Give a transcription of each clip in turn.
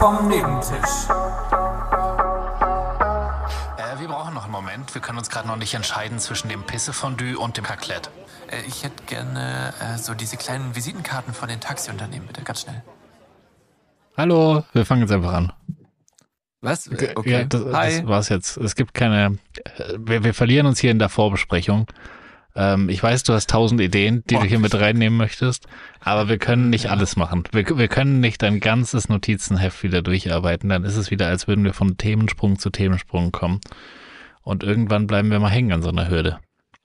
vom Nebentisch. Wir brauchen noch einen Moment. Wir können uns gerade noch nicht entscheiden zwischen dem Pissefondue und dem Raclette. Ich hätte gerne so diese kleinen Visitenkarten von den Taxiunternehmen, bitte, ganz schnell. Hallo, wir fangen jetzt einfach an. Was? Okay. Ja, das war's jetzt. Es gibt keine, wir verlieren uns hier in der Vorbesprechung. Ich weiß, du hast 1000 Ideen, die du hier mit reinnehmen möchtest, aber wir können nicht alles machen. Wir können nicht dein ganzes Notizenheft wieder durcharbeiten. Dann ist es wieder, als würden wir von Themensprung zu Themensprung kommen. Und irgendwann bleiben wir mal hängen an so einer Hürde.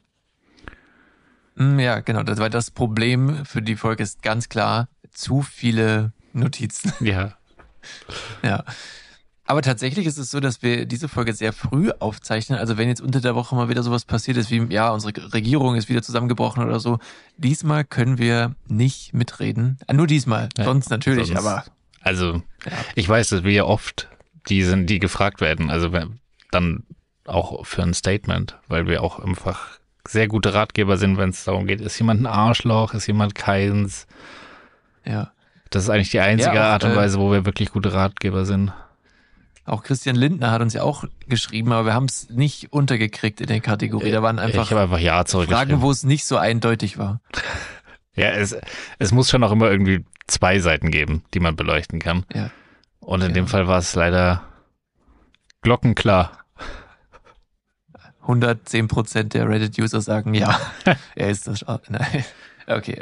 Ja, genau. Weil das Problem für die Folge ist ganz klar, zu viele Notizen. Ja. Ja. Aber tatsächlich ist es so, dass wir diese Folge sehr früh aufzeichnen. Also wenn jetzt unter der Woche mal wieder sowas passiert ist, wie ja, unsere Regierung ist wieder zusammengebrochen oder so, diesmal können wir nicht mitreden. Nur diesmal, ja, sonst natürlich, aber... Also, ja. Ich weiß, dass wir ja oft die gefragt werden, also dann auch für ein Statement, weil wir auch einfach sehr gute Ratgeber sind, wenn es darum geht, ist jemand ein Arschloch, ist jemand keins. Ja. Das ist eigentlich die einzige Art und Weise, wo wir wirklich gute Ratgeber sind. Auch Christian Lindner hat uns ja auch geschrieben, aber wir haben es nicht untergekriegt in der Kategorie. Da waren einfach, ich habe einfach Ja zurückgeschrieben. Fragen, wo es nicht so eindeutig war. Ja, es muss schon auch immer irgendwie 2 Seiten geben, die man beleuchten kann. Ja. Und in dem Fall war es leider glockenklar. 110% der Reddit-User sagen ja. Er ist das. Nein. Okay.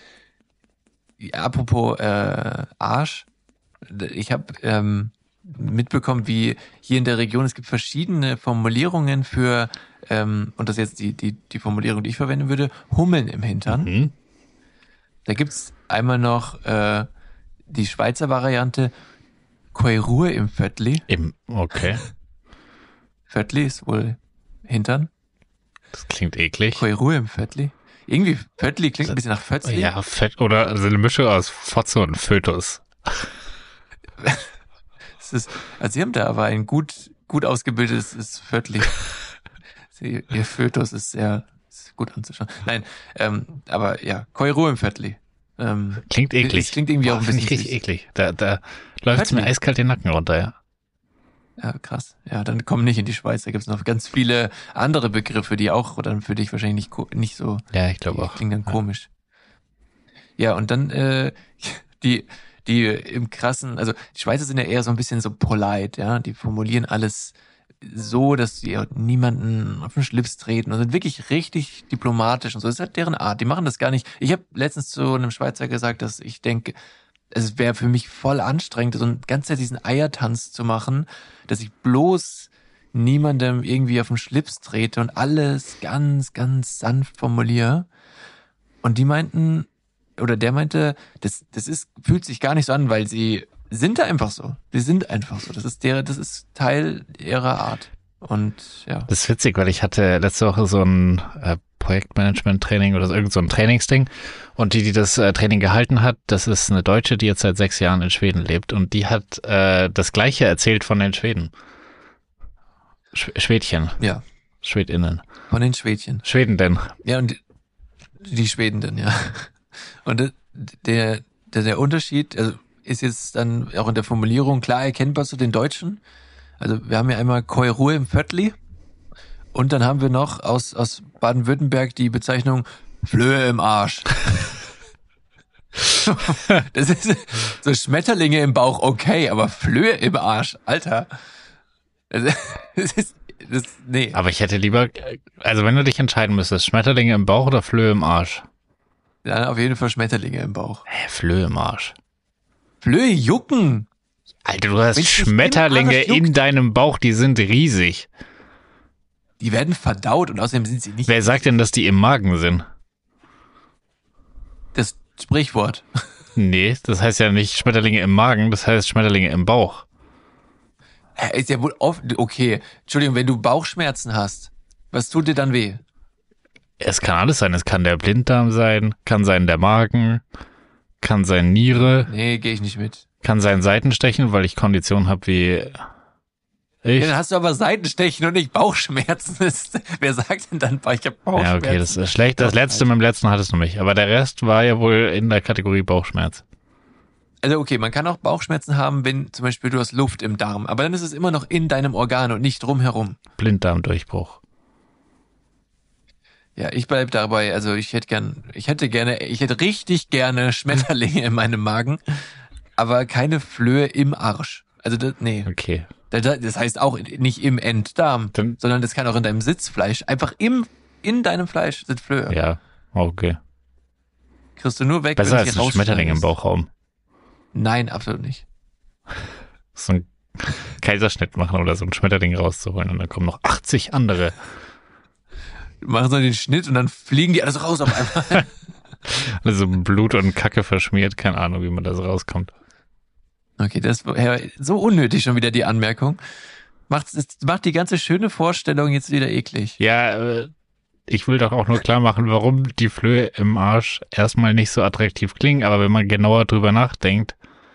Apropos Arsch. Ich habe mitbekommen, wie hier in der Region, es gibt verschiedene Formulierungen für, und das ist jetzt die Formulierung, die ich verwenden würde, Hummeln im Hintern. Mhm. Da gibt's einmal noch die Schweizer Variante, Koirur im Vöttli. Okay. Vöttli ist wohl Hintern. Das klingt eklig. Koirur im Vöttli. Irgendwie Vöttli klingt ein bisschen nach Fötzli. Ja, Fett oder also eine Mischung aus Fotze und Fötus. Also Sie haben da aber ein gut ausgebildetes Vöttli. Ihr Fötus ist gut anzuschauen. Nein, aber ja, Koirur im Vöttli. Klingt eklig. Das klingt irgendwie auch ein bisschen richtig eklig. Da läuft es mir eiskalt den Nacken runter, ja. Ja, krass. Ja, dann komm nicht in die Schweiz. Da gibt's noch ganz viele andere Begriffe, die auch dann für dich wahrscheinlich nicht so. Ja, ich glaube auch. Klingt dann komisch. Ja, und dann die im krassen, also die Schweizer sind ja eher so ein bisschen so polite, ja. Die formulieren alles so, dass sie niemanden auf den Schlips treten und sind wirklich richtig diplomatisch und so. Das ist halt deren Art. Die machen das gar nicht. Ich habe letztens zu einem Schweizer gesagt, dass ich denke, es wäre für mich voll anstrengend, so eine ganze Zeit diesen Eiertanz zu machen, dass ich bloß niemandem irgendwie auf den Schlips trete und alles ganz, ganz sanft formuliere. Und die meinten, oder der meinte, das fühlt sich gar nicht so an, weil sie sind da einfach so. Die sind einfach so. Das ist Teil ihrer Art. Und ja. Das ist witzig, weil ich hatte letzte Woche so ein Projektmanagement-Training oder so, irgend so ein Trainingsding. Und die das Training gehalten hat, das ist eine Deutsche, die jetzt seit 6 Jahren in Schweden lebt. Und die hat das Gleiche erzählt von den Schweden. Schwedchen. Ja. Schwedinnen. Von den Schwedchen. Schwedenden. Ja, und die Schwedenden, ja. Und der Unterschied, also ist jetzt dann auch in der Formulierung klar erkennbar zu den Deutschen. Also wir haben ja einmal Koirur im Vöttli und dann haben wir noch aus Baden-Württemberg die Bezeichnung Flöhe im Arsch. Das ist so Schmetterlinge im Bauch, okay, aber Flöhe im Arsch, Alter. Nee. Aber ich hätte lieber, also wenn du dich entscheiden müsstest, Schmetterlinge im Bauch oder Flöhe im Arsch? Dann auf jeden Fall Schmetterlinge im Bauch. Flöhe im Arsch. Flöhe jucken. Alter, du hast Schmetterlinge in deinem Bauch, die sind riesig. Die werden verdaut und außerdem sind sie nicht... Wer sagt denn, dass die im Magen sind? Das Sprichwort. Nee, das heißt ja nicht Schmetterlinge im Magen, das heißt Schmetterlinge im Bauch. Ist ja wohl oft... Okay, Entschuldigung, wenn du Bauchschmerzen hast, was tut dir dann weh? Es kann alles sein. Es kann der Blinddarm sein, kann sein der Magen, kann sein Niere. Nee, gehe ich nicht mit. Kann sein Seitenstechen, weil ich Kondition habe wie ich. Ja, dann hast du aber Seitenstechen und nicht Bauchschmerzen. Wer sagt denn dann, ich habe Bauchschmerzen? Ja, okay, das ist schlecht. Das letzte mit dem letzten hattest du mich. Aber der Rest war ja wohl in der Kategorie Bauchschmerz. Also okay, man kann auch Bauchschmerzen haben, wenn zum Beispiel du hast Luft im Darm, aber dann ist es immer noch in deinem Organ und nicht drumherum. Blinddarmdurchbruch. Ja, ich bleib dabei, also ich hätte richtig gerne Schmetterlinge in meinem Magen, aber keine Flöhe im Arsch. Also nee. Okay. Das heißt auch nicht im Enddarm, sondern das kann auch in deinem Sitzfleisch, einfach in deinem Fleisch sind Flöhe. Ja, okay. Kriegst du nur weg, besser wenn als ein Schmetterling im Bauchraum. Nein, absolut nicht. So ein Kaiserschnitt machen oder so einen Schmetterling rauszuholen und dann kommen noch 80 andere. Machen so den Schnitt und dann fliegen die alles raus auf einmal. Also Blut und Kacke verschmiert, keine Ahnung, wie man da so rauskommt. Okay, das war so unnötig schon wieder die Anmerkung. Macht die ganze schöne Vorstellung jetzt wieder eklig. Ja, ich will doch auch nur klar machen, warum die Flöhe im Arsch erstmal nicht so attraktiv klingen, aber wenn man genauer drüber nachdenkt,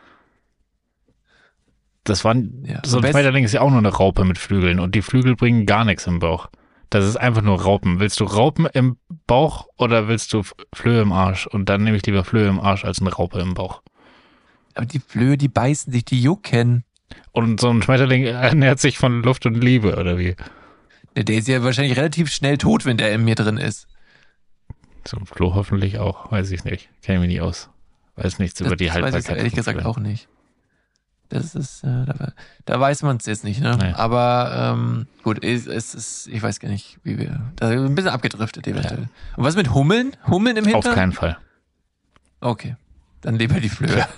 so ein Schmetterling ist ja auch nur eine Raupe mit Flügeln und die Flügel bringen gar nichts im Bauch. Das ist einfach nur Raupen. Willst du Raupen im Bauch oder willst du Flöhe im Arsch? Und dann nehme ich lieber Flöhe im Arsch als eine Raupe im Bauch. Aber die Flöhe, die beißen sich, die jucken. Und so ein Schmetterling ernährt sich von Luft und Liebe, oder wie? Der ist ja wahrscheinlich relativ schnell tot, wenn der in mir drin ist. So ein Floh hoffentlich auch, weiß ich nicht. Kenne mich nicht aus. Weiß nichts über die Haltbarkeit. Weiß ich ehrlich gesagt auch nicht. Das ist, da weiß man es jetzt nicht, ne? Nee. Aber gut, es ist, ich weiß gar nicht, wie wir, da sind wir ein bisschen abgedriftet eventuell. Ja. Und was mit Hummeln? Hummeln im Hintern? Auf keinen Fall. Okay, dann lieber die Flöhe. Ja.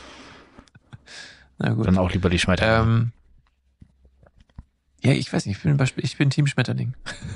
Na gut. Dann auch lieber die Schmetterlinge. Ja, ich weiß nicht, ich bin Team Schmetterling.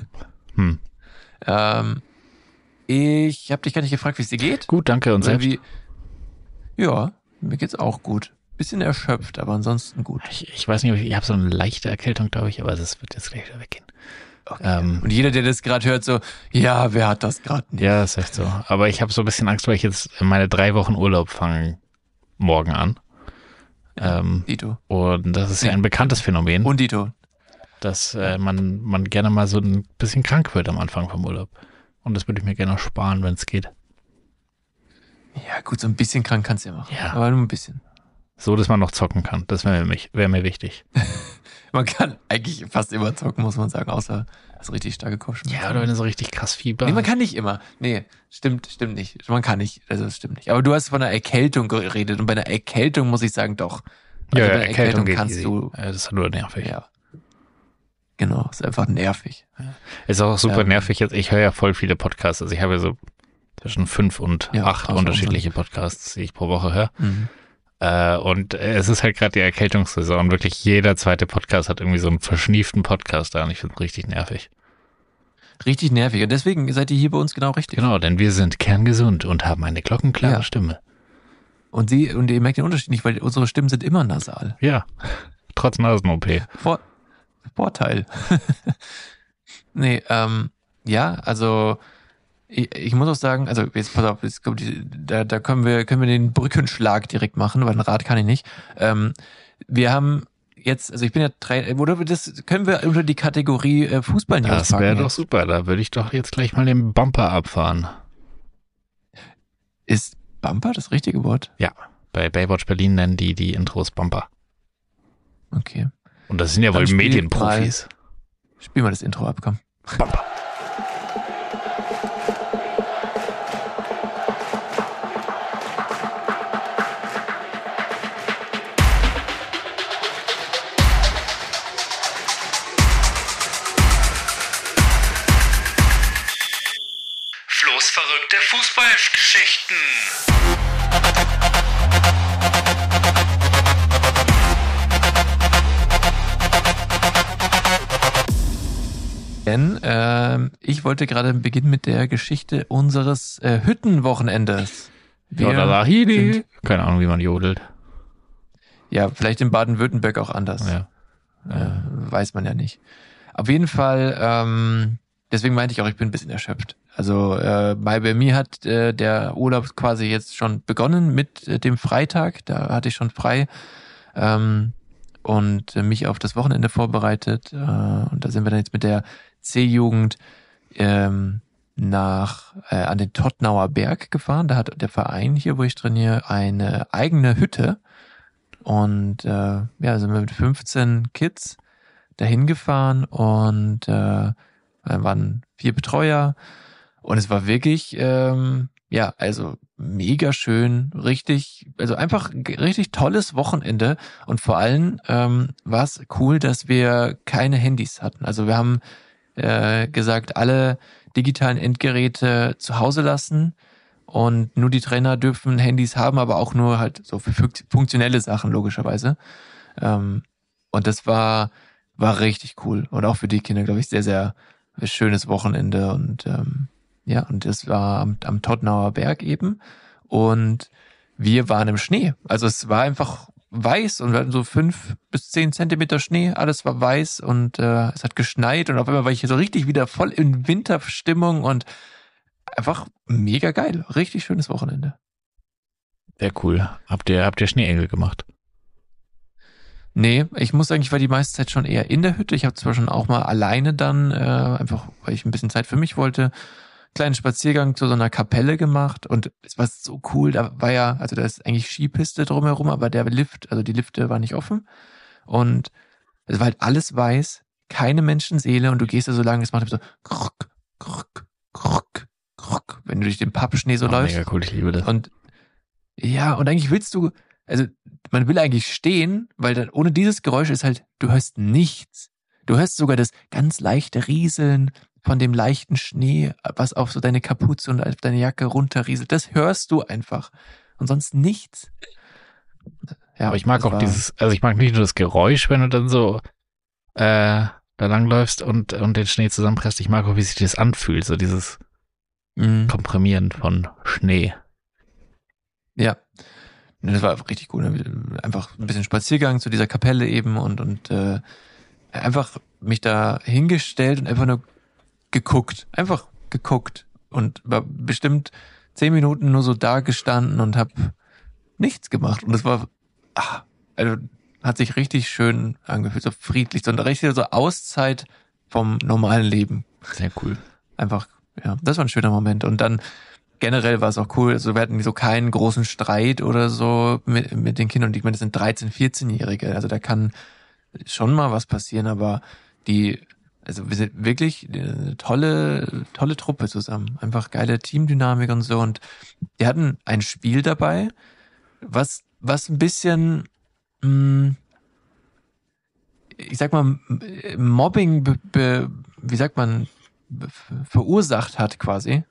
Ich habe dich gar nicht gefragt, wie es dir geht. Gut, danke. Und selbst? Ja, mir geht's auch gut. Bisschen erschöpft, aber ansonsten gut. Ich weiß nicht, ich habe so eine leichte Erkältung, glaube ich, aber das wird jetzt gleich wieder weggehen. Okay. Und jeder, der das gerade hört, so, ja, wer hat das gerade nicht? Ja, ist echt so. Aber ich habe so ein bisschen Angst, weil ich jetzt meine 3 Wochen Urlaub fange morgen an. Dito. Und das ist ja ein bekanntes Phänomen. Und Dito. Dass man gerne mal so ein bisschen krank wird am Anfang vom Urlaub. Und das würde ich mir gerne noch sparen, wenn es geht. Ja, gut, so ein bisschen krank kannst du ja machen. Ja. Aber nur ein bisschen. So, dass man noch zocken kann. Das wäre mir wichtig. Man kann eigentlich fast immer zocken, muss man sagen, außer das richtig starke Kopfschmerzen. Ja, oder wenn du so richtig krass Fieber Nee, man kann nicht immer. Nee, stimmt nicht. Man kann nicht, also das stimmt nicht. Aber du hast von einer Erkältung geredet und bei einer Erkältung muss ich sagen, doch. Also ja, bei einer Erkältung geht kannst easy. du. Das ist nur nervig. Ja. Genau, ist einfach nervig. Ist auch super nervig jetzt. Ich höre ja voll viele Podcasts. Also ich habe ja so zwischen 5 und 8 unterschiedliche Podcasts, die ich pro Woche höre. Mhm. Und es ist halt gerade die Erkältungssaison. Wirklich jeder zweite Podcast hat irgendwie so einen verschnieften Podcast da und ich finde es richtig nervig. Richtig nervig. Und deswegen seid ihr hier bei uns genau richtig. Genau, denn wir sind kerngesund und haben eine glockenklare Stimme. Und ihr merkt den Unterschied nicht, weil unsere Stimmen sind immer nasal. Ja, trotz Nasen-OP. Vorteil. Nee, ja, also ich muss auch sagen, also jetzt pass auf, jetzt kommt da können wir den Brückenschlag direkt machen, weil ein Rad kann ich nicht. Wir haben jetzt, also ich bin ja das können wir unter die Kategorie Fußball-News packen. Das wäre doch super, da würde ich doch jetzt gleich mal den Bumper abfahren. Ist Bumper das richtige Wort? Ja, bei Baywatch Berlin nennen die Intros Bumper. Okay. Und das sind ja wohl Medienprofis. Spiel mal das Intro ab, komm. Bumper. Flo's verrückte Fußballgeschichten. Denn ich wollte gerade beginnen mit der Geschichte unseres Hüttenwochenendes. Keine Ahnung, wie man jodelt. Ja, vielleicht in Baden-Württemberg auch anders. Ja. Weiß man ja nicht. Auf jeden Fall, deswegen meinte ich auch, ich bin ein bisschen erschöpft. Also bei mir hat der Urlaub quasi jetzt schon begonnen mit dem Freitag. Da hatte ich schon frei und mich auf das Wochenende vorbereitet. Und da sind wir dann jetzt mit der C-Jugend an den Tottnauer Berg gefahren. Da hat der Verein hier, wo ich trainiere, eine eigene Hütte. Und sind wir mit 15 Kids dahin gefahren und dann waren 4 Betreuer und es war wirklich also mega schön, einfach richtig tolles Wochenende und vor allem war es cool, dass wir keine Handys hatten. Also wir haben gesagt, alle digitalen Endgeräte zu Hause lassen und nur die Trainer dürfen Handys haben, aber auch nur halt so für funktionelle Sachen logischerweise. Und das war richtig cool und auch für die Kinder, glaube ich, sehr, sehr schönes Wochenende und und das war am Tottnauer Berg eben und wir waren im Schnee. Also es war einfach weiß und wir hatten so 5 bis 10 Zentimeter Schnee, alles war weiß und es hat geschneit und auf einmal war ich hier so richtig wieder voll in Winterstimmung und einfach mega geil. Richtig schönes Wochenende. Sehr cool. Habt ihr Schneeengel gemacht? Nee, ich muss sagen, ich war die meiste Zeit schon eher in der Hütte. Ich habe zwar schon auch mal alleine dann, einfach weil ich ein bisschen Zeit für mich wollte, kleinen Spaziergang zu so einer Kapelle gemacht und es war so cool, da ist eigentlich Skipiste drumherum, aber die Lifte war nicht offen und es war halt alles weiß, keine Menschenseele und du gehst da so lang, es macht so kruk, kruk, kruk, kruk, wenn du durch den Pappschnee so läufst. Mega cool, ich liebe das. Und ja, und eigentlich man will eigentlich stehen, weil dann ohne dieses Geräusch ist halt, du hörst nichts. Du hörst sogar das ganz leichte Rieseln von dem leichten Schnee, was auf so deine Kapuze und auf deine Jacke runterrieselt. Das hörst du einfach. Und sonst nichts. Ja, aber ich mag auch ich mag nicht nur das Geräusch, wenn du dann so da langläufst und den Schnee zusammenpresst. Ich mag auch, wie sich das anfühlt, so dieses Komprimieren von Schnee. Ja. Das war richtig cool. Einfach ein bisschen Spaziergang zu dieser Kapelle eben und einfach mich da hingestellt und einfach nur geguckt und war bestimmt 10 Minuten nur so da gestanden und hab nichts gemacht und das war hat sich richtig schön angefühlt, so friedlich, so eine richtige so Auszeit vom normalen Leben. Sehr cool. Einfach, ja, das war ein schöner Moment und dann generell war es auch cool, also wir hatten so keinen großen Streit oder so mit den Kindern und ich meine, das sind 13-, 14-Jährige, also da kann schon mal was passieren, aber wir sind wirklich eine tolle Truppe zusammen. Einfach geile Teamdynamik und so. Und die hatten ein Spiel dabei, was ein bisschen, ich sag mal, Mobbing, verursacht hat quasi.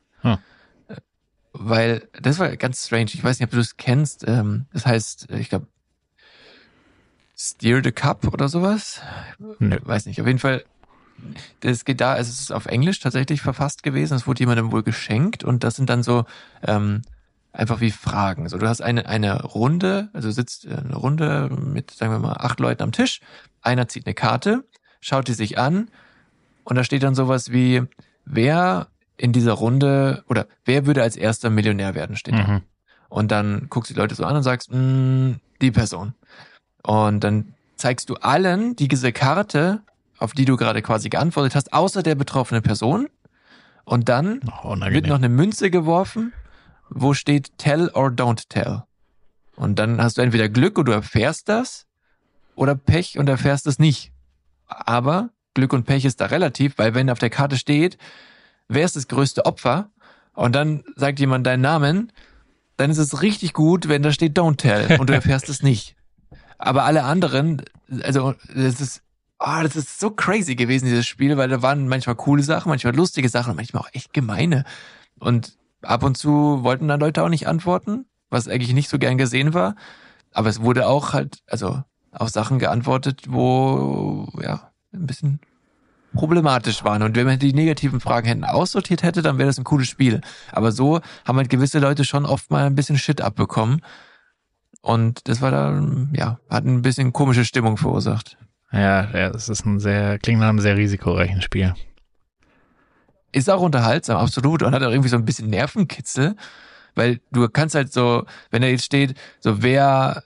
Weil, das war ganz strange. Ich weiß nicht, ob du das kennst. Das heißt, ich glaube, Steer the Cup oder sowas. Nö. Weiß nicht. Auf jeden Fall, das geht da, also es ist auf Englisch tatsächlich verfasst gewesen. Es wurde jemandem wohl geschenkt und das sind dann so einfach wie Fragen. Also du hast eine Runde, also sitzt eine Runde mit, sagen wir mal, 8 Leuten am Tisch. Einer zieht eine Karte, schaut die sich an und da steht dann sowas wie, wer in dieser Runde oder wer würde als erster Millionär werden, steht da. Und dann guckst du die Leute so an und sagst, die Person. Und dann zeigst du allen diese Karte, auf die du gerade quasi geantwortet hast, außer der betroffenen Person. Und dann wird noch eine Münze geworfen, wo steht Tell or Don't Tell. Und dann hast du entweder Glück und du erfährst das oder Pech und erfährst es nicht. Aber Glück und Pech ist da relativ, weil wenn auf der Karte steht, wer ist das größte Opfer? Und dann sagt jemand deinen Namen, dann ist es richtig gut, wenn da steht Don't Tell und du erfährst es nicht. Aber alle anderen, also das ist so crazy gewesen, dieses Spiel, weil da waren manchmal coole Sachen, manchmal lustige Sachen und manchmal auch echt gemeine. Und ab und zu wollten dann Leute auch nicht antworten, was eigentlich nicht so gern gesehen war. Aber es wurde auch halt, also auf Sachen geantwortet, wo ja ein bisschen problematisch waren. Und wenn man die negativen Fragen hätten aussortiert hätte, dann wäre das ein cooles Spiel. Aber so haben halt gewisse Leute schon oft mal ein bisschen Shit abbekommen. Und das war dann, ja, hat ein bisschen komische Stimmung verursacht. Ja, es ist klingt nach einem sehr risikoreichen Spiel. Ist auch unterhaltsam, absolut. Und hat auch irgendwie so ein bisschen Nervenkitzel, weil du kannst halt so, wenn da jetzt steht, so wer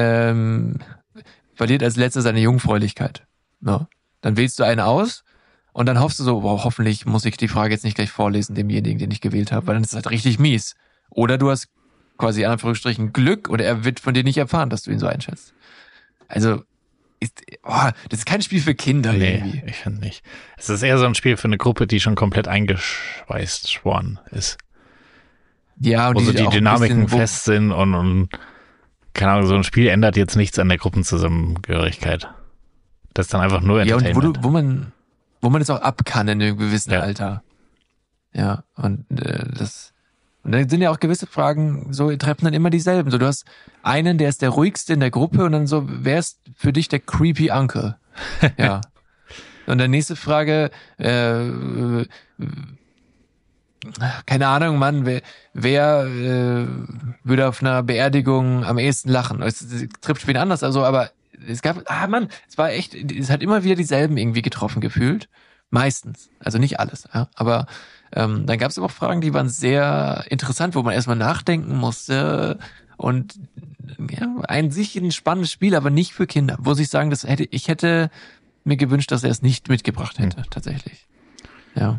verliert als letzter seine Jungfräulichkeit. No. Dann wählst du einen aus Und dann hoffst du so, wow, hoffentlich muss ich die Frage jetzt nicht gleich vorlesen, demjenigen, den ich gewählt habe, weil dann ist es halt richtig mies. Oder du hast quasi in Anführungsstrichen Glück oder er wird von dir nicht erfahren, dass du ihn so einschätzt. Also, das ist kein Spiel für Kinder irgendwie. Nee, ich finde nicht. Es ist eher so ein Spiel für eine Gruppe, die schon komplett eingeschweißt worden ist. Ja, und wo so die auch Dynamiken fest sind und keine Ahnung, so ein Spiel ändert jetzt nichts an der Gruppenzusammengehörigkeit. Das ist dann einfach nur Entertainment. Ja, und wo man es auch ab kann in einem gewissen Alter. Ja, und und dann sind ja auch gewisse Fragen, so treffen dann immer dieselben. So, du hast einen, der ist der ruhigste in der Gruppe und dann so, wer ist für dich der creepy Uncle? Ja. Und dann nächste Frage, keine Ahnung, Mann, wer würde auf einer Beerdigung am ehesten lachen? Es trifft wen anders, also, aber es hat immer wieder dieselben irgendwie getroffen gefühlt. Meistens, also nicht alles, ja. Aber dann gab es aber auch Fragen, die waren sehr interessant, wo man erstmal nachdenken musste und ja, ein sich ein spannendes Spiel, aber nicht für Kinder. Muss ich sagen, ich hätte mir gewünscht, dass er es nicht mitgebracht hätte, tatsächlich. Ja.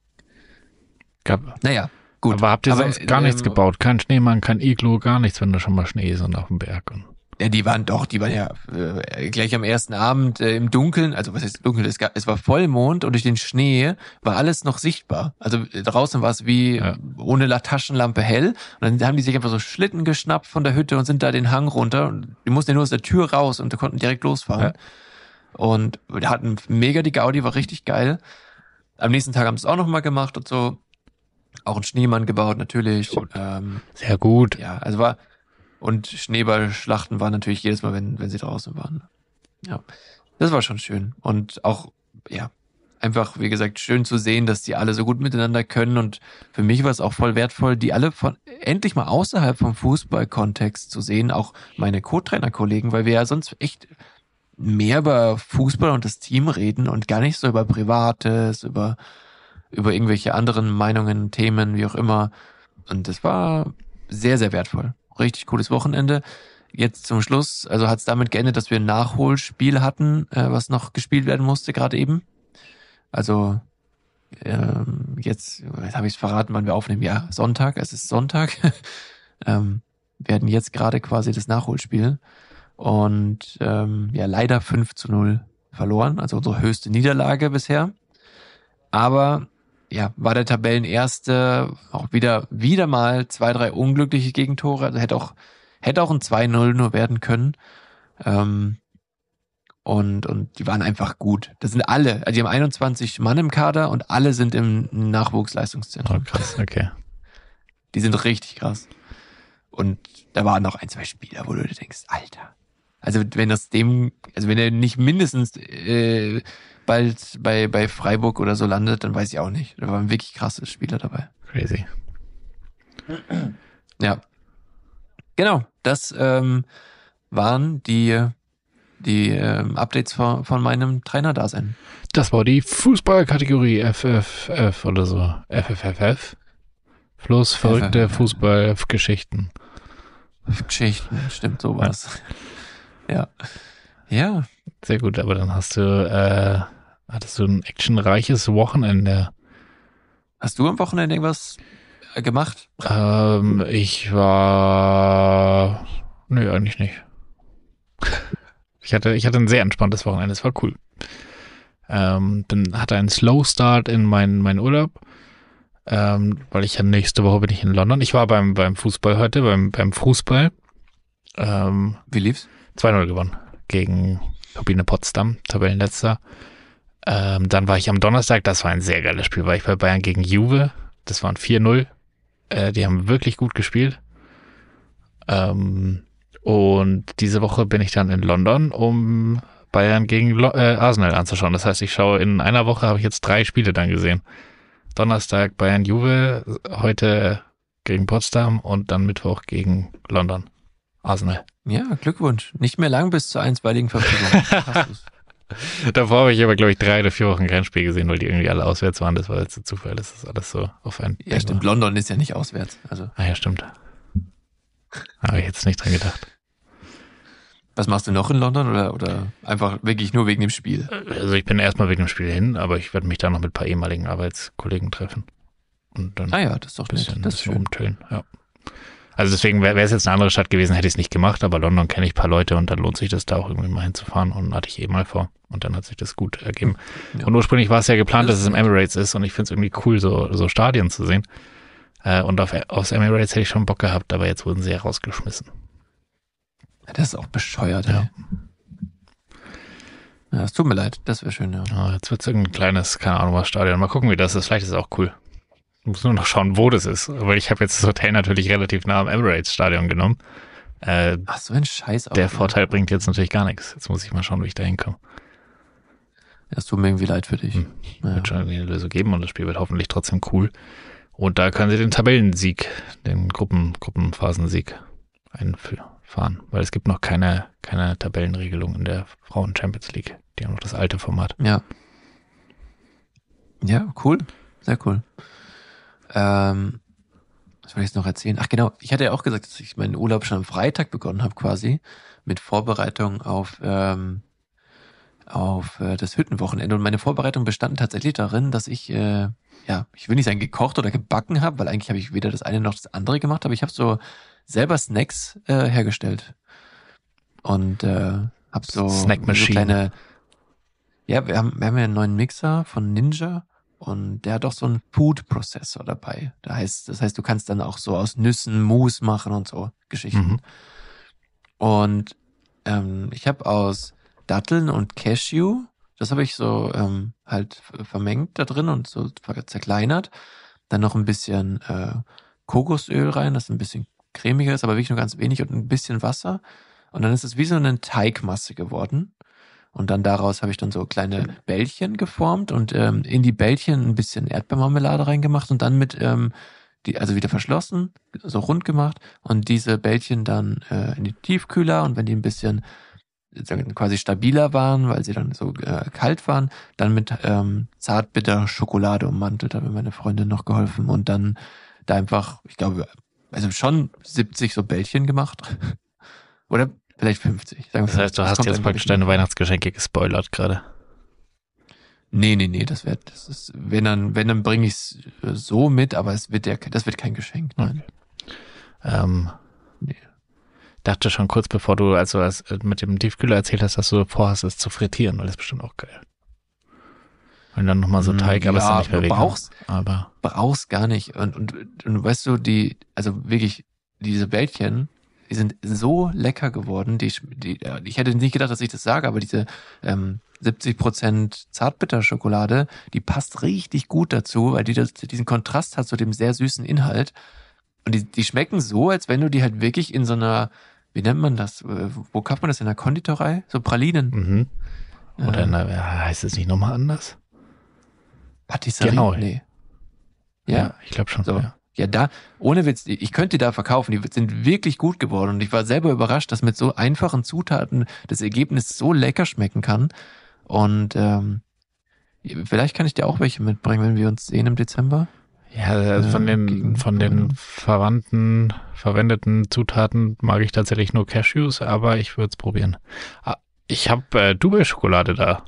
Naja, gut. Aber habt ihr sonst gar nichts gebaut? Kein Schneemann, kein Iglu, gar nichts, wenn da schon mal Schnee ist und auf dem Berg und ja, die waren ja gleich am ersten Abend im Dunkeln, also was heißt dunkel, es war Vollmond und durch den Schnee war alles noch sichtbar. Also draußen war es wie ohne Taschenlampe hell und dann haben die sich einfach so Schlitten geschnappt von der Hütte und sind da den Hang runter und die mussten ja nur aus der Tür raus und konnten direkt losfahren. Ja. Und wir hatten mega die Gaudi, war richtig geil. Am nächsten Tag haben sie es auch nochmal gemacht und so. Auch einen Schneemann gebaut, natürlich. Sehr gut. Ja, und Schneeballschlachten waren natürlich jedes Mal, wenn sie draußen waren. Ja, das war schon schön. Und auch, ja, einfach, wie gesagt, schön zu sehen, dass die alle so gut miteinander können. Und für mich war es auch voll wertvoll, die alle endlich mal außerhalb vom Fußballkontext zu sehen. Auch meine Co-Trainer-Kollegen, weil wir ja sonst echt mehr über Fußball und das Team reden und gar nicht so über Privates, über irgendwelche anderen Meinungen, Themen, wie auch immer. Und das war sehr, sehr wertvoll. Richtig cooles Wochenende. Jetzt zum Schluss, also hat es damit geendet, dass wir ein Nachholspiel hatten, was noch gespielt werden musste, gerade eben. Also jetzt habe ich es verraten, wann wir aufnehmen. Ja, Sonntag, es ist Sonntag. Wir hatten jetzt gerade quasi das Nachholspiel und leider 5-0 verloren, also unsere höchste Niederlage bisher. Aber ja, war der Tabellenerste, auch wieder mal 2-3 unglückliche Gegentore, also hätte auch ein 2-0 nur werden können. Und die waren einfach gut. Das sind alle, also die haben 21 Mann im Kader und alle sind im Nachwuchsleistungszentrum. Oh, krass, okay. Die sind richtig krass. Und da waren noch 1-2 Spieler, wo du dir denkst, Alter. Also wenn er nicht mindestens bald bei Freiburg oder so landet, dann weiß ich auch nicht. Da waren wirklich krasse Spieler dabei. Crazy. Ja. Genau, das waren die Updates von meinem Trainer-Dasein. Das war die Fußballkategorie FFF oder so. FFFF. Plus verrückte Fußballgeschichten. Geschichten, stimmt, sowas. Ja. Ja. Sehr gut, aber dann hattest du ein actionreiches Wochenende. Hast du am Wochenende irgendwas gemacht? Nö, eigentlich nicht. Ich hatte ein sehr entspanntes Wochenende, es war cool. Hatte einen Slow Start in meinen Urlaub, weil nächste Woche bin ich in London. Ich war beim Fußball heute, beim Fußball. Wie lief's? 2-0 gewonnen gegen Turbine Potsdam, Tabellenletzter. Dann war ich am Donnerstag, das war ein sehr geiles Spiel, war ich bei Bayern gegen Juve, das waren 4-0. Die haben wirklich gut gespielt. Und diese Woche bin ich dann in London, um Bayern gegen Arsenal anzuschauen. Das heißt, in einer Woche habe ich jetzt 3 Spiele dann gesehen. Donnerstag Bayern Juve, heute gegen Potsdam und dann Mittwoch gegen London. Arsenal. Ja, Glückwunsch. Nicht mehr lang bis zur einstweiligen Verfügung. Davor habe ich aber, glaube ich, 3 oder 4 Wochen kein Spiel gesehen, weil die irgendwie alle auswärts waren. Das war jetzt der Zufall, das ist alles so auf einen. Ja, stimmt. London ist ja nicht auswärts. Also. Ah ja, stimmt. Habe ich jetzt nicht dran gedacht. Was machst du noch in London oder einfach wirklich nur wegen dem Spiel? Also ich bin erstmal wegen dem Spiel hin, aber ich werde mich da noch mit ein paar ehemaligen Arbeitskollegen treffen. Und dann das ist doch nett. Das ist schön. Umtüllen, ja. Also deswegen wäre es jetzt eine andere Stadt gewesen, hätte ich es nicht gemacht, aber London kenne ich ein paar Leute und dann lohnt sich das da auch irgendwie mal hinzufahren und hatte ich mal vor und dann hat sich das gut ergeben. Ja. Und ursprünglich war es ja geplant, dass es im Emirates ist und ich finde es irgendwie cool, so Stadien zu sehen. Und aufs Emirates hätte ich schon Bock gehabt, aber jetzt wurden sie ja rausgeschmissen. Das ist auch bescheuert, ja. Ey. Ja, es tut mir leid, das wäre schön, ja. Jetzt wird es irgendein kleines, keine Ahnung was, Stadion. Mal gucken, wie das ist. Vielleicht ist es auch cool. Ich muss nur noch schauen, wo das ist. Weil ich habe jetzt das Hotel natürlich relativ nah am Emirates-Stadion genommen. Ach, so ein Scheiß auch. Der Vorteil bringt jetzt natürlich gar nichts. Jetzt muss ich mal schauen, wie ich da hinkomme. Ja, es tut mir irgendwie leid für dich. Wird schon irgendwie eine Lösung geben und das Spiel wird hoffentlich trotzdem cool. Und da können sie den Tabellensieg, den Gruppenphasensieg einfahren. Weil es gibt noch keine Tabellenregelung in der Frauen-Champions League. Die haben noch das alte Format. Ja. Ja, cool. Sehr cool. Was wollte ich jetzt noch erzählen? Ach genau, ich hatte ja auch gesagt, dass ich meinen Urlaub schon am Freitag begonnen habe quasi, mit Vorbereitung auf das Hüttenwochenende. Und meine Vorbereitung bestand tatsächlich darin, dass ich, ich will nicht sagen gekocht oder gebacken habe, weil eigentlich habe ich weder das eine noch das andere gemacht, aber ich habe so selber Snacks hergestellt. Und habe so kleine... Ja, wir haben ja einen neuen Mixer von Ninja. Und der hat auch so einen Food-Prozessor dabei. Das heißt, du kannst dann auch so aus Nüssen Mousse machen und so Geschichten. Und ich habe aus Datteln und Cashew, das habe ich so halt vermengt da drin und so zerkleinert. Dann noch ein bisschen Kokosöl rein, das ein bisschen cremiger ist, aber wirklich nur ganz wenig und ein bisschen Wasser. Und dann ist es wie so eine Teigmasse geworden. Und dann daraus habe ich dann so kleine Bällchen geformt und in die Bällchen ein bisschen Erdbeermarmelade reingemacht und dann mit also wieder verschlossen, so rund gemacht und diese Bällchen dann in die Tiefkühler und wenn die ein bisschen quasi stabiler waren, weil sie dann so kalt waren, dann mit zartbitter Schokolade ummantelt, da hat mir meine Freundin noch geholfen und dann da einfach, ich glaube, also schon 70 so Bällchen gemacht oder vielleicht 50. Das heißt, du hast jetzt praktisch deine Weihnachtsgeschenke gespoilert gerade. Nee, das ist, wenn dann bringe ich es so mit, aber das wird kein Geschenk, nein. Okay. Nee. Dachte schon kurz bevor du mit dem Tiefkühler erzählt hast, dass du vorhast, es zu frittieren, weil das ist bestimmt auch geil. Und dann nochmal so Teig, aber es ist dann nicht mehr vegan. Brauchst gar nicht. Und weißt du, also wirklich, diese Bällchen, die sind so lecker geworden, ich hätte nicht gedacht, dass ich das sage, aber diese 70% Zartbitterschokolade, die passt richtig gut dazu, weil die diesen Kontrast hat zu dem sehr süßen Inhalt. Und die schmecken so, als wenn du die halt wirklich in so einer, wie nennt man das, wo kauft man das, in der Konditorei? So Pralinen. Oder heißt es nicht nochmal anders? Patisserie? Genau. Nee. Ja, ich glaube schon. So. Ja, da, ohne Witz, ich könnte die da verkaufen, die sind wirklich gut geworden und ich war selber überrascht, dass mit so einfachen Zutaten das Ergebnis so lecker schmecken kann und vielleicht kann ich dir auch welche mitbringen, wenn wir uns sehen im Dezember. Ja, also von den verwendeten Zutaten mag ich tatsächlich nur Cashews, aber ich würde es probieren. Ich habe Dubai-Schokolade da.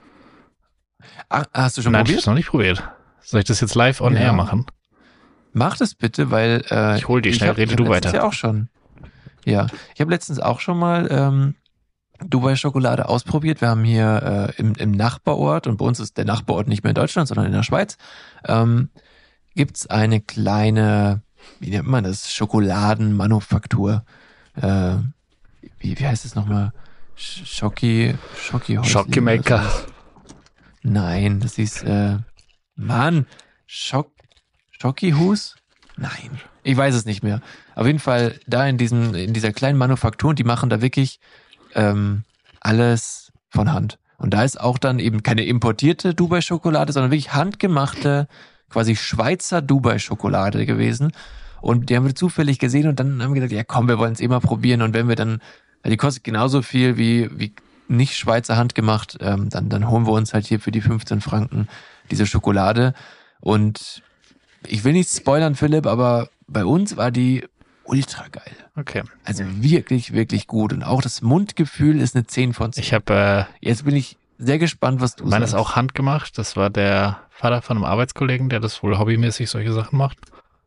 Ach, hast du schon probiert? Nein, ich habe es noch nicht probiert. Soll ich das jetzt live on air machen? Mach das bitte, weil ich hol die schnell, rede du weiter. Ja auch schon. Ja, ich habe letztens auch schon mal Dubai-Schokolade ausprobiert. Wir haben hier im Nachbarort, und bei uns ist der Nachbarort nicht mehr in Deutschland, sondern in der Schweiz, gibt's eine kleine, wie nennt man das, Schokoladenmanufaktur. Wie heißt es nochmal? Schokimaker. Nein, das ist Schokihus? Nein, ich weiß es nicht mehr. Auf jeden Fall da in dieser kleinen Manufaktur, und die machen da wirklich alles von Hand. Und da ist auch dann eben keine importierte Dubai-Schokolade, sondern wirklich handgemachte, quasi Schweizer Dubai-Schokolade gewesen. Und die haben wir zufällig gesehen und dann haben wir gesagt, ja komm, wir wollen es eh mal probieren. Und wenn wir dann, die kostet genauso viel wie nicht Schweizer handgemacht, dann holen wir uns halt hier für die 15 Franken diese Schokolade. Und ich will nicht spoilern, Philipp, aber bei uns war die ultra geil. Okay. Also wirklich, wirklich gut. Und auch das Mundgefühl ist eine 10 von 10. Ich habe Jetzt bin ich sehr gespannt, was du meines sagst. auch handgemacht. Das war der Vater von einem Arbeitskollegen, der das wohl hobbymäßig solche Sachen macht.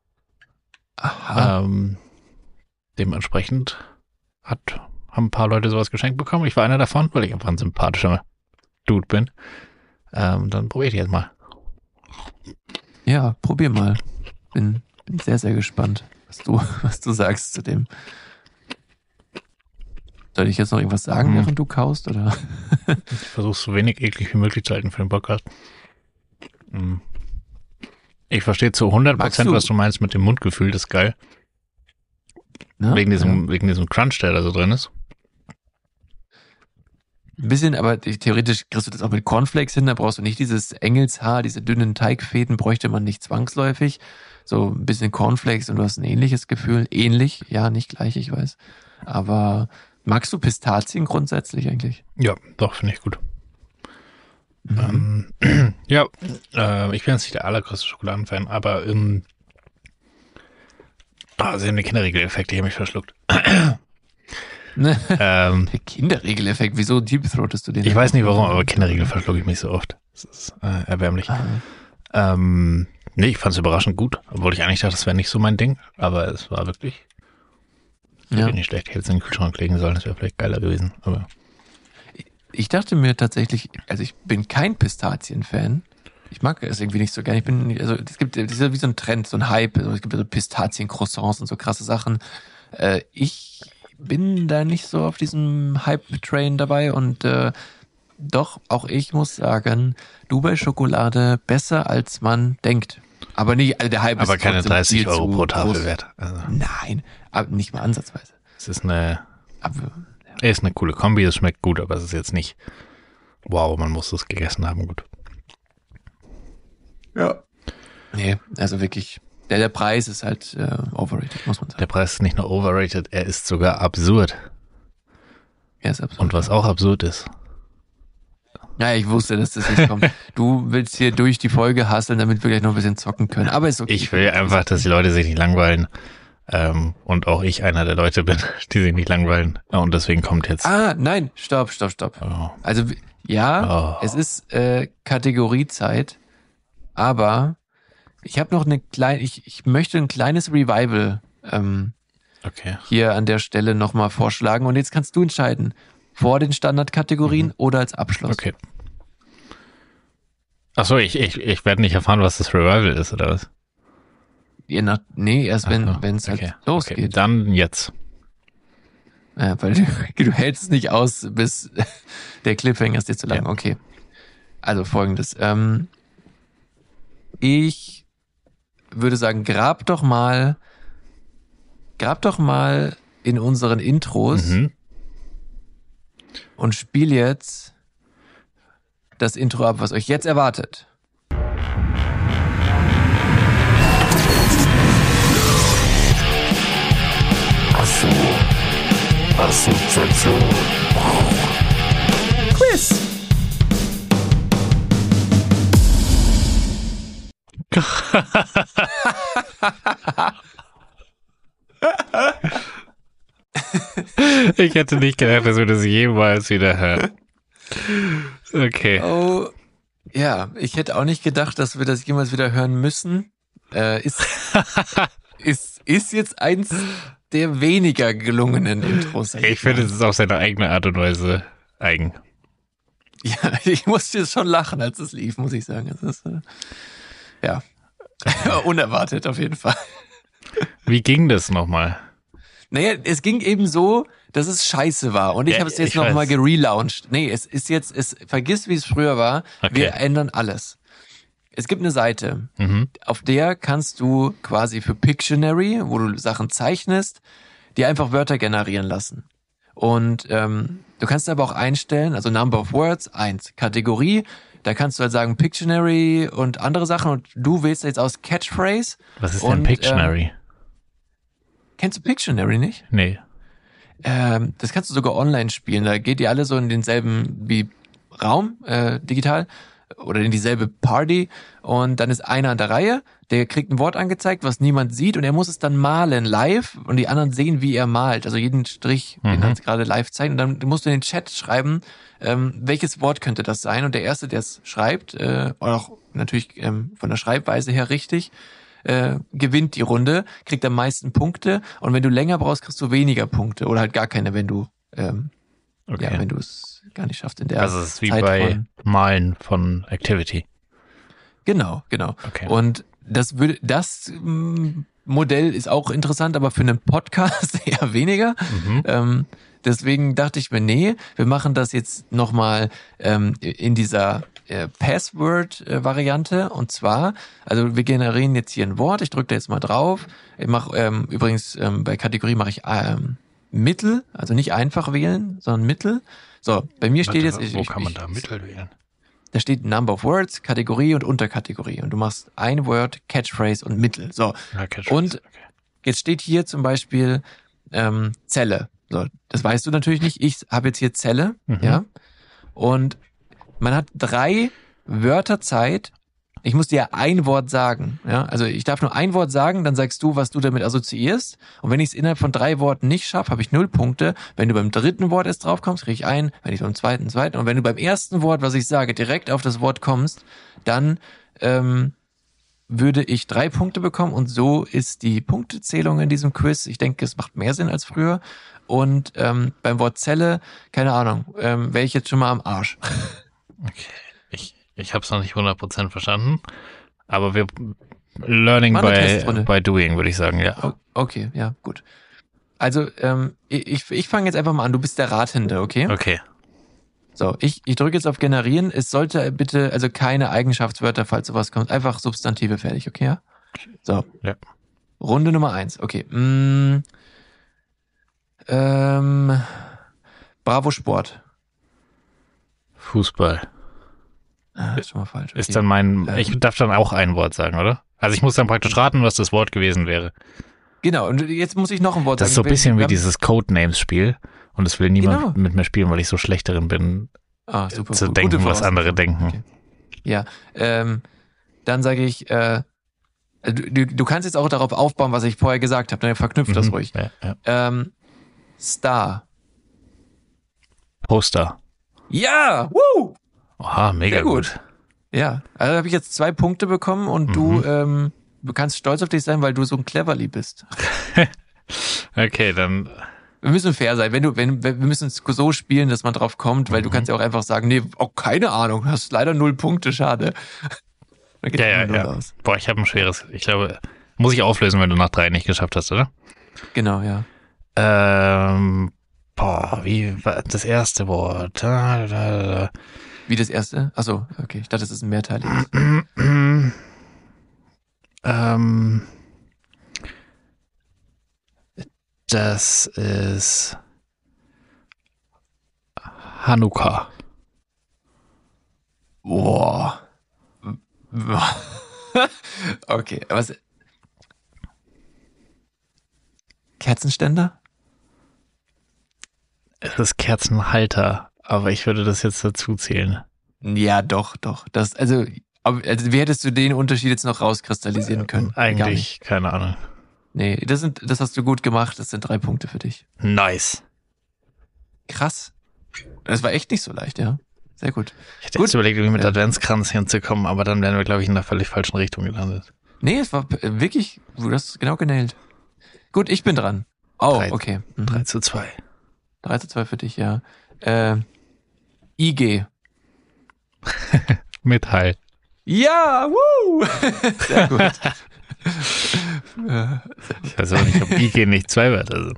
Aha. Dementsprechend haben ein paar Leute sowas geschenkt bekommen. Ich war einer davon, weil ich einfach ein sympathischer Dude bin. Dann probiere ich jetzt mal. Ja, probier mal. Bin sehr, sehr gespannt, was du sagst zu dem. Soll ich jetzt noch irgendwas sagen, während du kaust, oder? Ich versuche es so wenig eklig wie möglich zu halten für den Podcast. Ich verstehe zu 100%, was du meinst mit dem Mundgefühl, das ist geil. Na? Wegen diesem Crunch, der da so drin ist. Ein bisschen, aber theoretisch kriegst du das auch mit Cornflakes hin, da brauchst du nicht dieses Engelshaar, diese dünnen Teigfäden bräuchte man nicht zwangsläufig. So ein bisschen Cornflakes und du hast ein ähnliches Gefühl. Ähnlich, ja, nicht gleich, ich weiß. Aber magst du Pistazien grundsätzlich eigentlich? Ja, doch, finde ich gut. Ich bin jetzt nicht der allergrößte Schokoladenfan, aber sie haben den Kinderriegel-Effekt, ich habe mich verschluckt. Der Kinderriegel-Effekt, wieso deepthroatest du den? Ich weiß nicht warum, aber Kinderriegel verschlucke ich mich so oft. Das ist erbärmlich. Nee, ich fand es überraschend gut, obwohl ich eigentlich dachte, das wäre nicht so mein Ding, aber es war wirklich nicht schlecht. Ich hätte es in den Kühlschrank legen sollen, das wäre vielleicht geiler gewesen. Aber ich dachte mir tatsächlich, also ich bin kein Pistazien-Fan. Ich mag es irgendwie nicht so gerne. Es ist ja wie so ein Trend, so ein Hype. Also es gibt so Pistazien-Croissants und so krasse Sachen. Ich bin da nicht so auf diesem Hype-Train dabei und doch, auch ich muss sagen, Dubai-Schokolade besser als man denkt. Aber nicht, also der Hype ist aber keine trotzdem 30 viel Euro zu pro Tafel groß. wert. Also, Nein, aber nicht mal ansatzweise. es ist eine Aber, ist eine coole Kombi, es schmeckt gut, aber es ist jetzt nicht, wow, man muss es gegessen haben, gut. ja. Nee, also wirklich, der Preis ist halt overrated, muss man sagen. Der Preis ist nicht nur overrated, er ist sogar absurd. Er ist absurd. Und was auch absurd ist, Ja, ich wusste, dass das nicht kommt. Du willst hier durch die Folge hasseln, damit wir gleich noch ein bisschen zocken können. Aber ist okay. ich will einfach, dass die Leute sich nicht langweilen. Und auch ich einer der Leute bin, die sich nicht langweilen. Und deswegen kommt jetzt. Nein, stopp. Oh. Also, ja, es ist Kategoriezeit, aber ich habe noch ich möchte ein kleines Revival Okay. hier an der Stelle nochmal vorschlagen. Und jetzt kannst du entscheiden, vor den Standardkategorien oder als Abschluss. Okay. Achso, ich werde nicht erfahren, was das Revival ist, oder was? Erst wenn es okay. halt losgeht. Okay. Dann jetzt. Ja, weil du hältst es nicht aus, bis der Cliffhanger ist dir zu lang. Ja. Okay. Also Folgendes. Ich würde sagen, grab doch mal in unseren Intros und spiel jetzt das Intro ab, was euch jetzt erwartet. Assoziation. Quiz! Ich hätte nicht gedacht, dass wir das jemals wieder hören. Okay. Oh, ja, ich hätte auch nicht gedacht, dass wir das jemals wieder hören müssen. Ist jetzt eins der weniger gelungenen Intros. Ich finde, es ist auf seine eigene Art und Weise eigen. Ja, ich musste jetzt schon lachen, als es lief, muss ich sagen. Es ist, ja, unerwartet auf jeden Fall. Wie ging das nochmal? Naja, es ging eben so, dass es scheiße war. Und ich habe es jetzt nochmal gerelauncht. Nee, vergiss, wie es früher war. Okay. Wir ändern alles. Es gibt eine Seite, auf der kannst du quasi für Pictionary, wo du Sachen zeichnest, dir einfach Wörter generieren lassen. Und du kannst aber auch einstellen, also Number of Words, 1. Kategorie, da kannst du halt sagen Pictionary und andere Sachen und du wählst jetzt aus Catchphrase. Was ist denn Pictionary? Kennst du Pictionary nicht? Nee. Das kannst du sogar online spielen. Da geht ihr alle so in denselben wie Raum, digital. oder in dieselbe Party und dann ist einer an der Reihe, der kriegt ein Wort angezeigt, was niemand sieht und er muss es dann malen live und die anderen sehen, wie er malt. Also jeden Strich, den er gerade live zeigt und dann musst du in den Chat schreiben, welches Wort könnte das sein und der Erste, der es schreibt, oder auch natürlich von der Schreibweise her richtig, gewinnt die Runde, kriegt am meisten Punkte und wenn du länger brauchst, kriegst du weniger Punkte oder halt gar keine, wenn du wenn du es gar nicht schaffst in der Also es ist wie Zeit bei Malen von Activity. Genau. Okay. Und das Modell ist auch interessant, aber für einen Podcast eher weniger. Deswegen dachte ich mir, nee, wir machen das jetzt nochmal in dieser Password-Variante. Und zwar, also wir generieren jetzt hier ein Wort, ich drücke da jetzt mal drauf. Ich mache übrigens bei Kategorie mache ich Mittel, also nicht einfach wählen, sondern Mittel. So, bei mir steht jetzt... Wo kann man da Mittel wählen? Da steht Number of Words, Kategorie und Unterkategorie. Und du machst ein Word, Catchphrase und Mittel. So. Ja, Catchphrase, Und okay. jetzt steht hier zum Beispiel Zelle. So, das weißt du natürlich nicht. Ich habe jetzt hier Zelle, ja. Und man hat 3 Wörter Zeit. Ich muss dir ein Wort sagen, ja. Also ich darf nur ein Wort sagen, dann sagst du, was du damit assoziierst. Und wenn ich es innerhalb von 3 Worten nicht schaffe, habe ich 0 Punkte. Wenn du beim 3. Wort erst drauf kommst, kriege ich 1. Wenn ich beim 2. Und wenn du beim ersten Wort, was ich sage, direkt auf das Wort kommst, dann würde ich 3 Punkte bekommen. Und so ist die Punktezählung in diesem Quiz. Ich denke, es macht mehr Sinn als früher. Und beim Wort Zelle, keine Ahnung, wäre ich jetzt schon mal am Arsch. Okay. Ich habe es noch nicht 100% verstanden, aber wir learning by doing, würde ich sagen, ja. Okay, ja, gut. Also, ich fange jetzt einfach mal an. Du bist der Ratende, okay? Okay. So, ich drücke jetzt auf Generieren. Es sollte bitte, also keine Eigenschaftswörter, falls sowas kommt. Einfach Substantive fertig, okay? Ja? So. Ja. Runde Nummer 1, okay. Bravo Sport. Fußball. Ist schon mal falsch. Okay. Ist dann ich darf dann auch ein Wort sagen, oder? Also ich muss dann praktisch raten, was das Wort gewesen wäre. Genau, und jetzt muss ich noch ein Wort sagen. Das ist so ein bisschen wie dieses Codenames-Spiel und es will niemand mit mir spielen, weil ich so schlecht darin bin, super, zu denken, was andere denken. Okay. Ja, dann sage ich, du kannst jetzt auch darauf aufbauen, was ich vorher gesagt habe, dann verknüpft das ruhig. Ja. Star. Poster. Ja, woo! Oha, mega gut. Ja, also habe ich jetzt 2 Punkte bekommen und du kannst stolz auf dich sein, weil du so ein Cleverly bist. Okay, dann... Wir müssen fair sein. Wir müssen es so spielen, dass man drauf kommt, weil du kannst ja auch einfach sagen, nee, keine Ahnung, hast leider 0 Punkte, schade. Dann geht Ja. aus. Boah, ich habe ein schweres... Ich glaube, muss ich auflösen, wenn du nach 3 nicht geschafft hast, oder? Genau, ja. Wie war das erste Wort? Wie das erste? Achso, okay. Ich dachte, das ist ein mehrteiliges. Das ist Hanukkah. Boah. Okay, was? Kerzenständer? Es ist Kerzenhalter, aber ich würde das jetzt dazu zählen. Ja, doch. Also wie hättest du den Unterschied jetzt noch rauskristallisieren können? Eigentlich, keine Ahnung. Nee, das hast du gut gemacht. Das sind 3 Punkte für dich. Nice. Krass. Das war echt nicht so leicht, ja. Sehr gut. Ich hätte jetzt überlegt, irgendwie mit Adventskranz hinzukommen, aber dann wären wir, glaube ich, in der völlig falschen Richtung gelandet. Nee, es war wirklich, du hast es genau genäht. Gut, ich bin dran. Oh, 3, okay. 3:2. 3:2 für dich, ja. IG. Metall. Ja, woo! Sehr gut. Ich weiß auch nicht, ob IG nicht 2 Wörter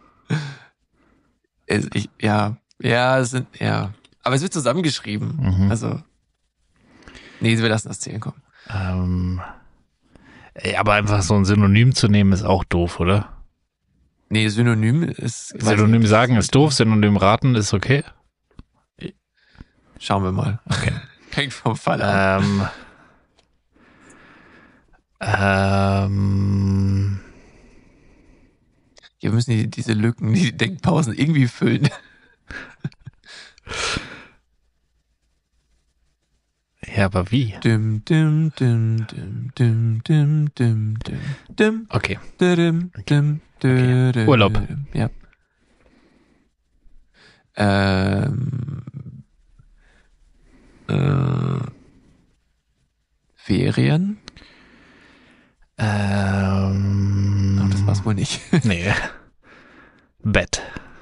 sind. Es sind. Aber es wird zusammengeschrieben. Also. Nee, wir lassen das zählen, komm. Aber einfach so ein Synonym zu nehmen, ist auch doof, oder? Nee, Synonym ist... Synonym sagen ist doof, Synonym raten ist okay? Schauen wir mal. Okay. Hängt vom Fall ab. Wir müssen diese Lücken, die Denkpausen irgendwie füllen. Ja, aber wie? Dim, dim, dim, dim, dim, dim, dim, dim, dim, Okay. dim, dim, Okay. dim, Urlaub. Ja. Ferien? Oh, das war's wohl nicht. Nee. Bett.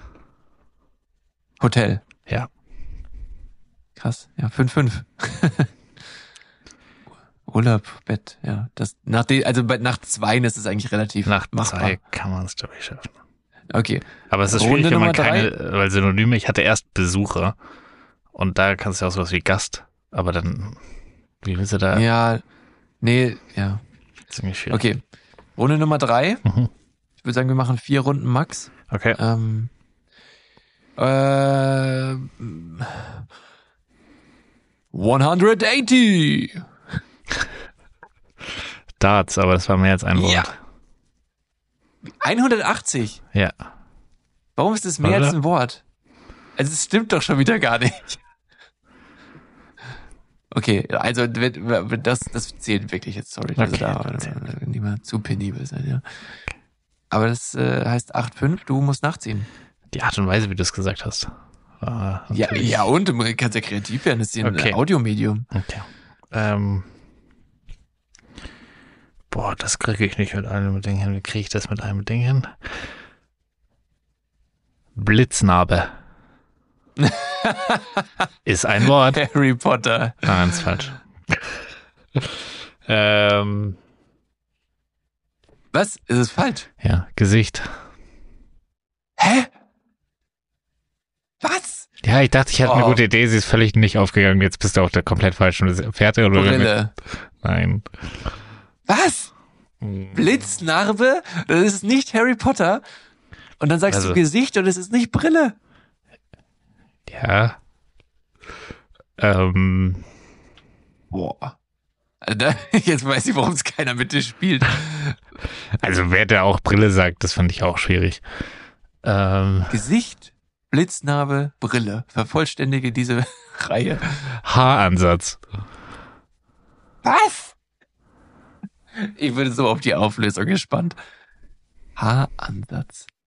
Hotel. Ja. Krass. Ja, 5-5. Urlaub, Bett, ja. Das, nach 2 ist es eigentlich relativ Nach machbar. 2 kann man es, glaube ich, schaffen. Okay. Aber es ist Runde schwierig, wenn man Nummer keine, weil Synonyme, ich hatte erst Besucher und da kannst du auch sowas wie Gast, aber dann, wie willst du da? Ja, nee, ja. Ziemlich schwierig. Okay. Runde Nummer 3. Mhm. Ich würde sagen, wir machen 4 Runden max. Okay. 180. Darts, aber das war mehr als ein Wort. Ja. 180. Ja. Warum ist das mehr Oder? als ein Wort? Also es stimmt doch schon wieder gar nicht. Okay, also das zählt wirklich jetzt, sorry. Also Okay, da das zählt. niemand zu penibel sein, ja. Aber das heißt 8-5, du musst nachziehen. Die Art und Weise, wie du es gesagt hast. war Ja, natürlich- ja, und du kannst ja kreativ werden, das ist ja ein Okay. Audiomedium. Okay. Das kriege ich nicht mit einem Ding hin. Wie kriege ich das mit einem Ding hin? Blitznarbe. Ist ein Wort. Harry Potter. Nein, ist falsch. Was? Ist es falsch? Ja, Gesicht. Hä? Was? Ja, ich dachte, ich hatte eine Oh. gute Idee. Sie ist völlig nicht aufgegangen. Jetzt bist du auf der komplett falschen Fährte. Oder? Brille. Nein. Was? Blitznarbe? Das ist nicht Harry Potter. Und dann sagst Also- du Gesicht und es ist nicht Brille. Ja. Boah. Also jetzt weiß ich, warum es keiner mit dir spielt. Also wer da auch Brille sagt, das fand ich auch schwierig. Gesicht, Blitznarbe, Brille. Vervollständige diese Reihe. Haaransatz. Was? Ich bin so auf die Auflösung gespannt. Haaransatz.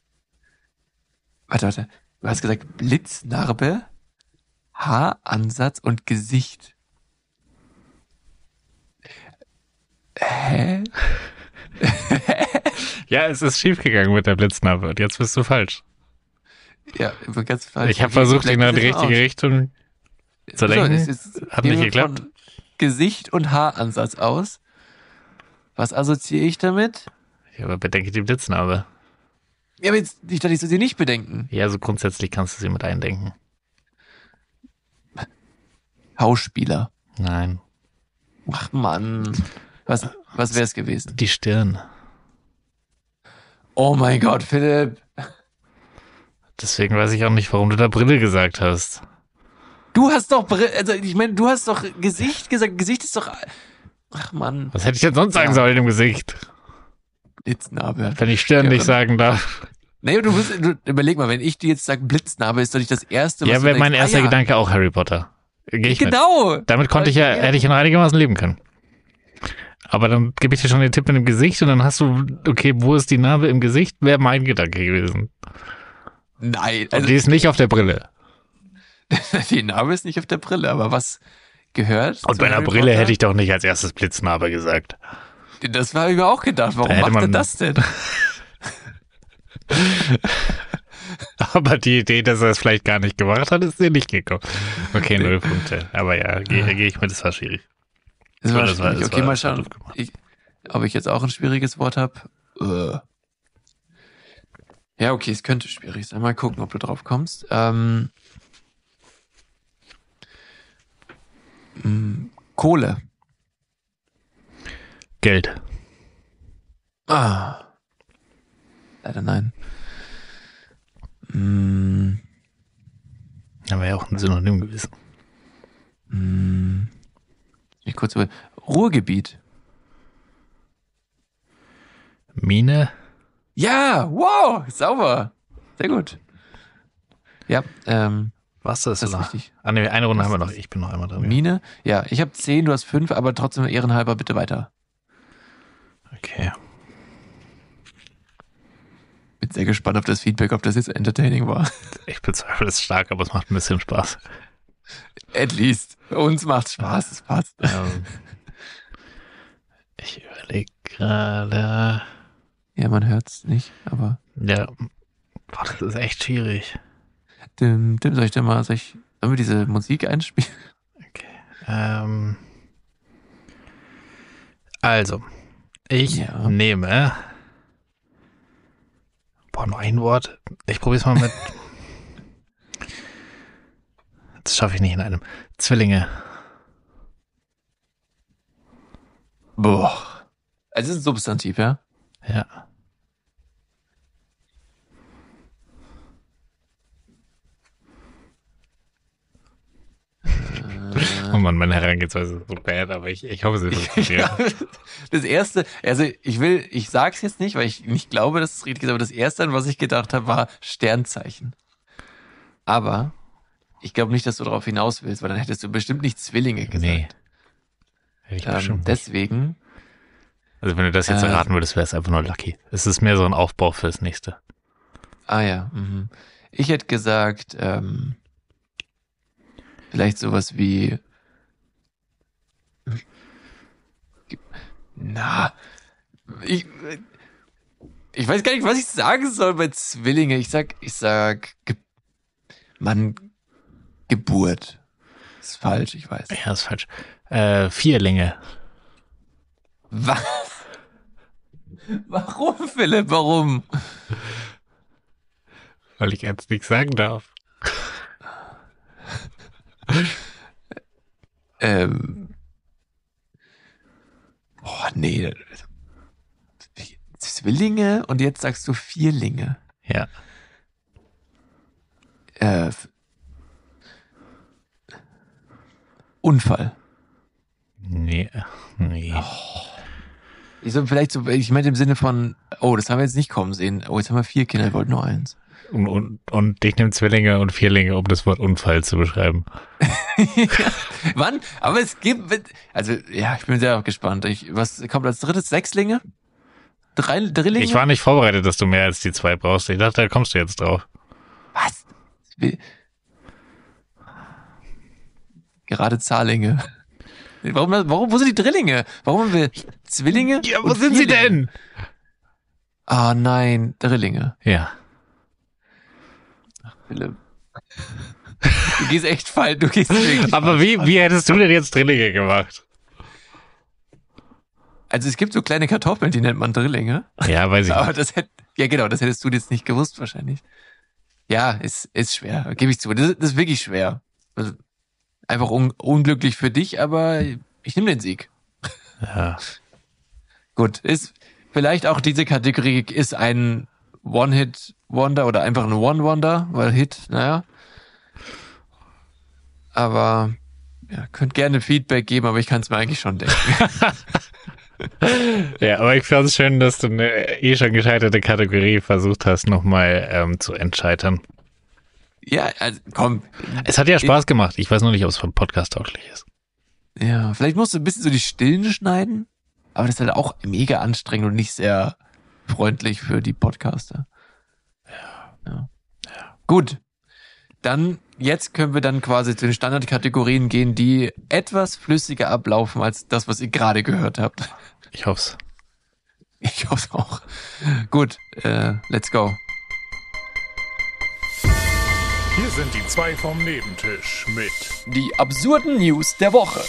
Warte. Du hast gesagt Blitznarbe, Haaransatz und Gesicht. Hä? Ja, es ist schiefgegangen mit der Blitznarbe und jetzt bist du falsch. Ja, ganz falsch. Ich habe versucht, ihn in die richtige Richtung zu lenken. Hat nicht geklappt. Von Gesicht und Haaransatz aus. Was assoziiere ich damit? Ja, aber bedenke die Blitznarbe. Ja, aber jetzt, ich dachte, ich soll sie nicht bedenken. Ja, so grundsätzlich kannst du sie mit eindenken. Schauspieler. Nein. Ach Mann. Was wäre es gewesen? Die Stirn. Oh mein Gott, Philipp. Deswegen weiß ich auch nicht, warum du da Brille gesagt hast. Du hast doch, also ich meine, du hast doch Gesicht gesagt. Gesicht ist doch, ach Mann, Was hätte ich denn sonst sagen Ja. sollen im Gesicht? Blitznarbe. Wenn ich Stirn Ja, nicht dann- sagen darf. Nee, überleg mal, wenn ich dir jetzt sage Blitznarbe, ist doch nicht das Erste, was Ja, du wäre denkst. mein erster ja, Gedanke auch Harry Potter. Geh ich mit. Genau. Damit hätte ich noch einigermaßen leben können. Aber dann gebe ich dir schon den Tipp mit dem Gesicht und dann hast du, okay, wo ist die Narbe im Gesicht? Wäre mein Gedanke gewesen. Nein, Und also die ist nicht auf der Brille. die Narbe ist nicht auf der Brille, aber was gehört? Und zu bei einer Harry Brille Potter? hätte ich doch nicht als erstes Blitznarbe gesagt. Das habe ich mir auch gedacht. Warum Da hätte macht er man- das denn? Aber die Idee, dass er es vielleicht gar nicht gemacht hat, ist dir nicht gekommen. Okay, 0 Punkte. Aber ja, geh ich mit, das war schwierig. Das war Das war- schwierig. das Okay, war- mal das war schauen, doof gemacht. ob ich jetzt auch ein schwieriges Wort habe. Ja, okay, es könnte schwierig sein. Mal gucken, ob du drauf kommst. Kohle. Geld. Ah. Leider nein. Da wäre ja auch ein Synonym gewesen. Ich kurz über Ruhrgebiet. Mine. Ja, wow, sauber. Sehr gut. Ja, Was ist Das ist noch? richtig. Ah, nee, eine Runde haben wir noch. Ich bin noch einmal dran. Mine? Ja, ich habe 10, du hast 5, aber trotzdem ehrenhalber bitte weiter. Okay. Bin sehr gespannt auf das Feedback, ob das jetzt entertaining war. Ich bezweifle es stark, aber es macht ein bisschen Spaß. At least. Uns macht's Spaß, es passt. Ich überlege gerade. Ja, man hört's nicht, aber. Ja. Boah, das ist echt schwierig. Dim, soll ich sollen wir diese Musik einspielen? Okay. Also, ich Ja. nehme. Boah, nur ein Wort. Ich probiere es mal mit. Das schaffe ich nicht in einem. Zwillinge. Boah. Also es ist ein Substantiv, ja? Ja. Oh Mann, meine Herangehensweise ist so bad, aber ich hoffe, sie funktioniert. Das erste, also ich sag's jetzt nicht, weil ich nicht glaube, dass es richtig ist, aber das erste, an was ich gedacht habe, war Sternzeichen. Aber ich glaube nicht, dass du darauf hinaus willst, weil dann hättest du bestimmt nicht Zwillinge gesagt. Nee. Hätte ich bestimmt nicht. Deswegen. Also wenn du das jetzt erraten würdest, wäre es einfach nur lucky. Es ist mehr so ein Aufbau fürs nächste. Ah ja. Mhm. Ich hätte gesagt, vielleicht sowas wie. Na. Ich weiß gar nicht, was ich sagen soll bei Zwillinge. Ich sag Geburt. Ist falsch, ich weiß. Ja, ist falsch. Vierlinge. Was? Warum, Philipp? Warum? Weil ich jetzt nichts sagen darf. Nee. Zwillinge und jetzt sagst du Vierlinge. Ja. Unfall. Nee. Ich meinte im Sinne von, das haben wir jetzt nicht kommen sehen. Jetzt haben wir 4 Kinder, ich wollte nur 1. Und ich nehme Zwillinge und Vierlinge, um das Wort Unfall zu beschreiben. Wann? Aber es gibt, also, ja, ich bin sehr gespannt. Was kommt als drittes? Sechslinge? Drillinge? Ich war nicht vorbereitet, dass du mehr als die 2 brauchst. Ich dachte, da kommst du jetzt drauf. Was? Gerade Zahlinge. Wo sind die Drillinge? Warum haben wir Zwillinge? Ja, wo sind sie denn? Ah, nein, Drillinge. Ja. Philipp. Du gehst echt falsch, du gehst wirklich Aber falsch. wie hättest du denn jetzt Drillinge gemacht? Also es gibt so kleine Kartoffeln, die nennt man Drillinge. Ja, weiß ich Aber nicht. das hättest du jetzt nicht gewusst wahrscheinlich. Ja, ist schwer, gebe ich zu. Das ist wirklich schwer. Also, einfach unglücklich für dich, aber ich nehme den Sieg. Ja. Gut, ist vielleicht auch diese Kategorie ist ein One-Hit-Wonder oder einfach ein One-Wonder, weil Hit, naja. Aber ja, könnt gerne Feedback geben, aber ich kann es mir eigentlich schon denken. Ja, aber ich fand es schön, dass du eine schon gescheiterte Kategorie versucht hast, nochmal zu entscheitern. Ja, also komm. Es hat ja Spaß gemacht. Ich weiß nur nicht, ob es vom Podcast tauglich ist. Ja, vielleicht musst du ein bisschen so die Stillen schneiden, aber das ist halt auch mega anstrengend und nicht sehr freundlich für die Podcaster. Ja. Gut. Dann, jetzt können wir dann quasi zu den Standardkategorien gehen, die etwas flüssiger ablaufen als das, was ihr gerade gehört habt. Ich hoff's. Ich hoffe auch. Gut, let's go. Hier sind die 2 vom Nebentisch mit Die absurden News der Woche.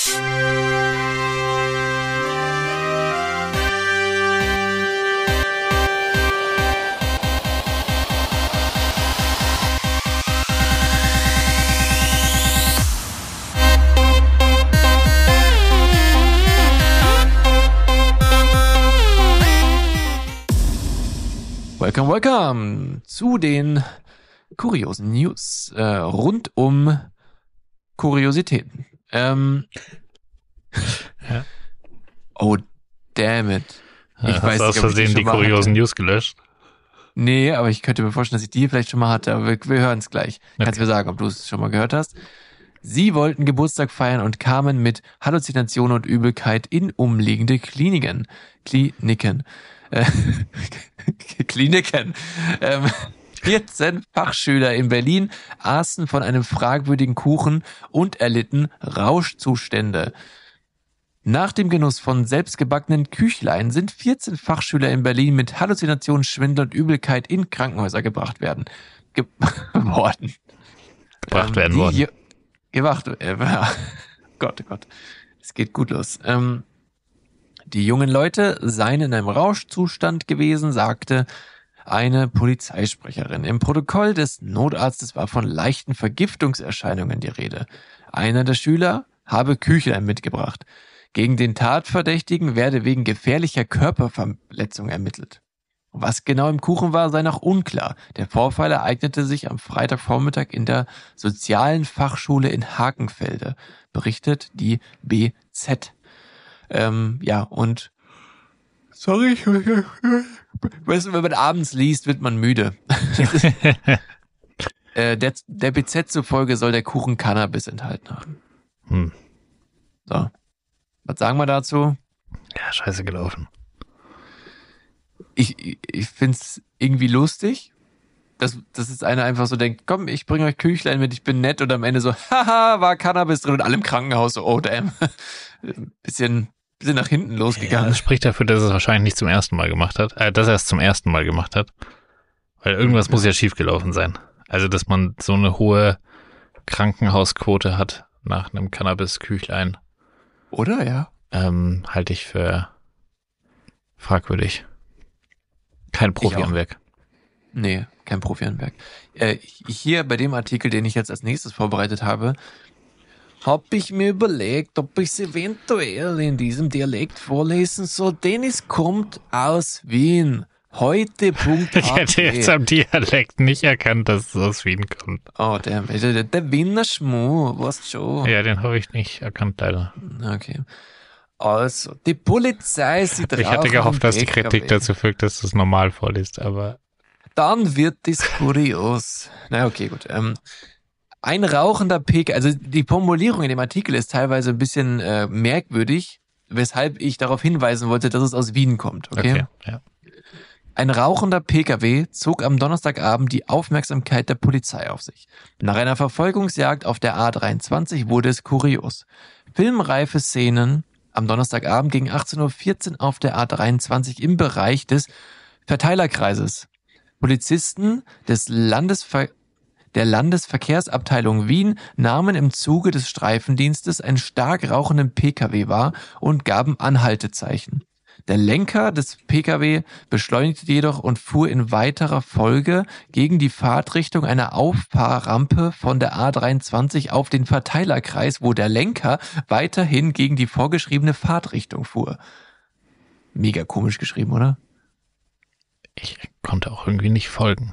Welcome zu den kuriosen News rund um Kuriositäten. Ja. Oh, damn it. Ich Hast weiß du aus nicht, ob ich Versehen die schon mal kuriosen hatte. News gelöscht? Nee, aber ich könnte mir vorstellen, dass ich die vielleicht schon mal hatte, aber wir hören es gleich. Kannst mir sagen, ob du es schon mal gehört hast. Sie wollten Geburtstag feiern und kamen mit Halluzinationen und Übelkeit in umliegende Kliniken. 14 Fachschüler in Berlin aßen von einem fragwürdigen Kuchen und erlitten Rauschzustände. Nach dem Genuss von selbstgebackenen Küchlein sind 14 Fachschüler in Berlin mit Halluzinationen, Schwindel und Übelkeit in Krankenhäuser gebracht worden. Gott, oh Gott. Es geht gut los. Die jungen Leute seien in einem Rauschzustand gewesen, sagte eine Polizeisprecherin. Im Protokoll des Notarztes war von leichten Vergiftungserscheinungen die Rede. Einer der Schüler habe Küchlein mitgebracht. Gegen den Tatverdächtigen werde wegen gefährlicher Körperverletzung ermittelt. Was genau im Kuchen war, sei noch unklar. Der Vorfall ereignete sich am Freitagvormittag in der sozialen Fachschule in Hakenfelde, berichtet die BZ. Und sorry, weißt du, wenn man abends liest, wird man müde. Der BZ zufolge soll der Kuchen Cannabis enthalten haben. So. Was sagen wir dazu? Ja, scheiße gelaufen. Ich find's irgendwie lustig, dass ist einer einfach so denkt, komm, ich bringe euch Küchlein mit, ich bin nett, und am Ende so, haha, war Cannabis drin, und alle im Krankenhaus so, oh damn. Bisschen nach hinten losgegangen. Ja, das spricht dafür, dass er es wahrscheinlich nicht zum ersten Mal gemacht hat, dass er es zum ersten Mal gemacht hat. Weil irgendwas muss ja schiefgelaufen sein. Also, dass man so eine hohe Krankenhausquote hat nach einem Cannabis-Küchlein. Oder, ja? Halte ich für fragwürdig. Kein Profi am Werk. Nee, kein Profi am Werk. Hier bei dem Artikel, den ich jetzt als nächstes vorbereitet habe ich mir überlegt, ob ich es eventuell in diesem Dialekt vorlesen soll, denn es kommt aus Wien. Heute.at. Ich hätte jetzt am Dialekt nicht erkannt, dass es aus Wien kommt. Oh, der Wiener Schmuh, weißt schon. Ja, den habe ich nicht erkannt, leider. Okay. Also, die Polizei sieht Ich hatte gehofft, dass die Kritik dazu führt, dass du es normal vorliest, aber... Dann wird es kurios. Na, okay, gut. Ein rauchender PKW, also die Formulierung in dem Artikel ist teilweise ein bisschen merkwürdig, weshalb ich darauf hinweisen wollte, dass es aus Wien kommt. Okay, ja. Ein rauchender PKW zog am Donnerstagabend die Aufmerksamkeit der Polizei auf sich. Nach einer Verfolgungsjagd auf der A23 wurde es kurios. Filmreife Szenen am Donnerstagabend gegen 18:14 Uhr auf der A23 im Bereich des Verteilerkreises. Polizisten der Landesverkehrsabteilung Wien nahmen im Zuge des Streifendienstes einen stark rauchenden PKW wahr und gaben Anhaltezeichen. Der Lenker des PKW beschleunigte jedoch und fuhr in weiterer Folge gegen die Fahrtrichtung einer Auffahrrampe von der A23 auf den Verteilerkreis, wo der Lenker weiterhin gegen die vorgeschriebene Fahrtrichtung fuhr. Mega komisch geschrieben, oder? Ich konnte auch irgendwie nicht folgen.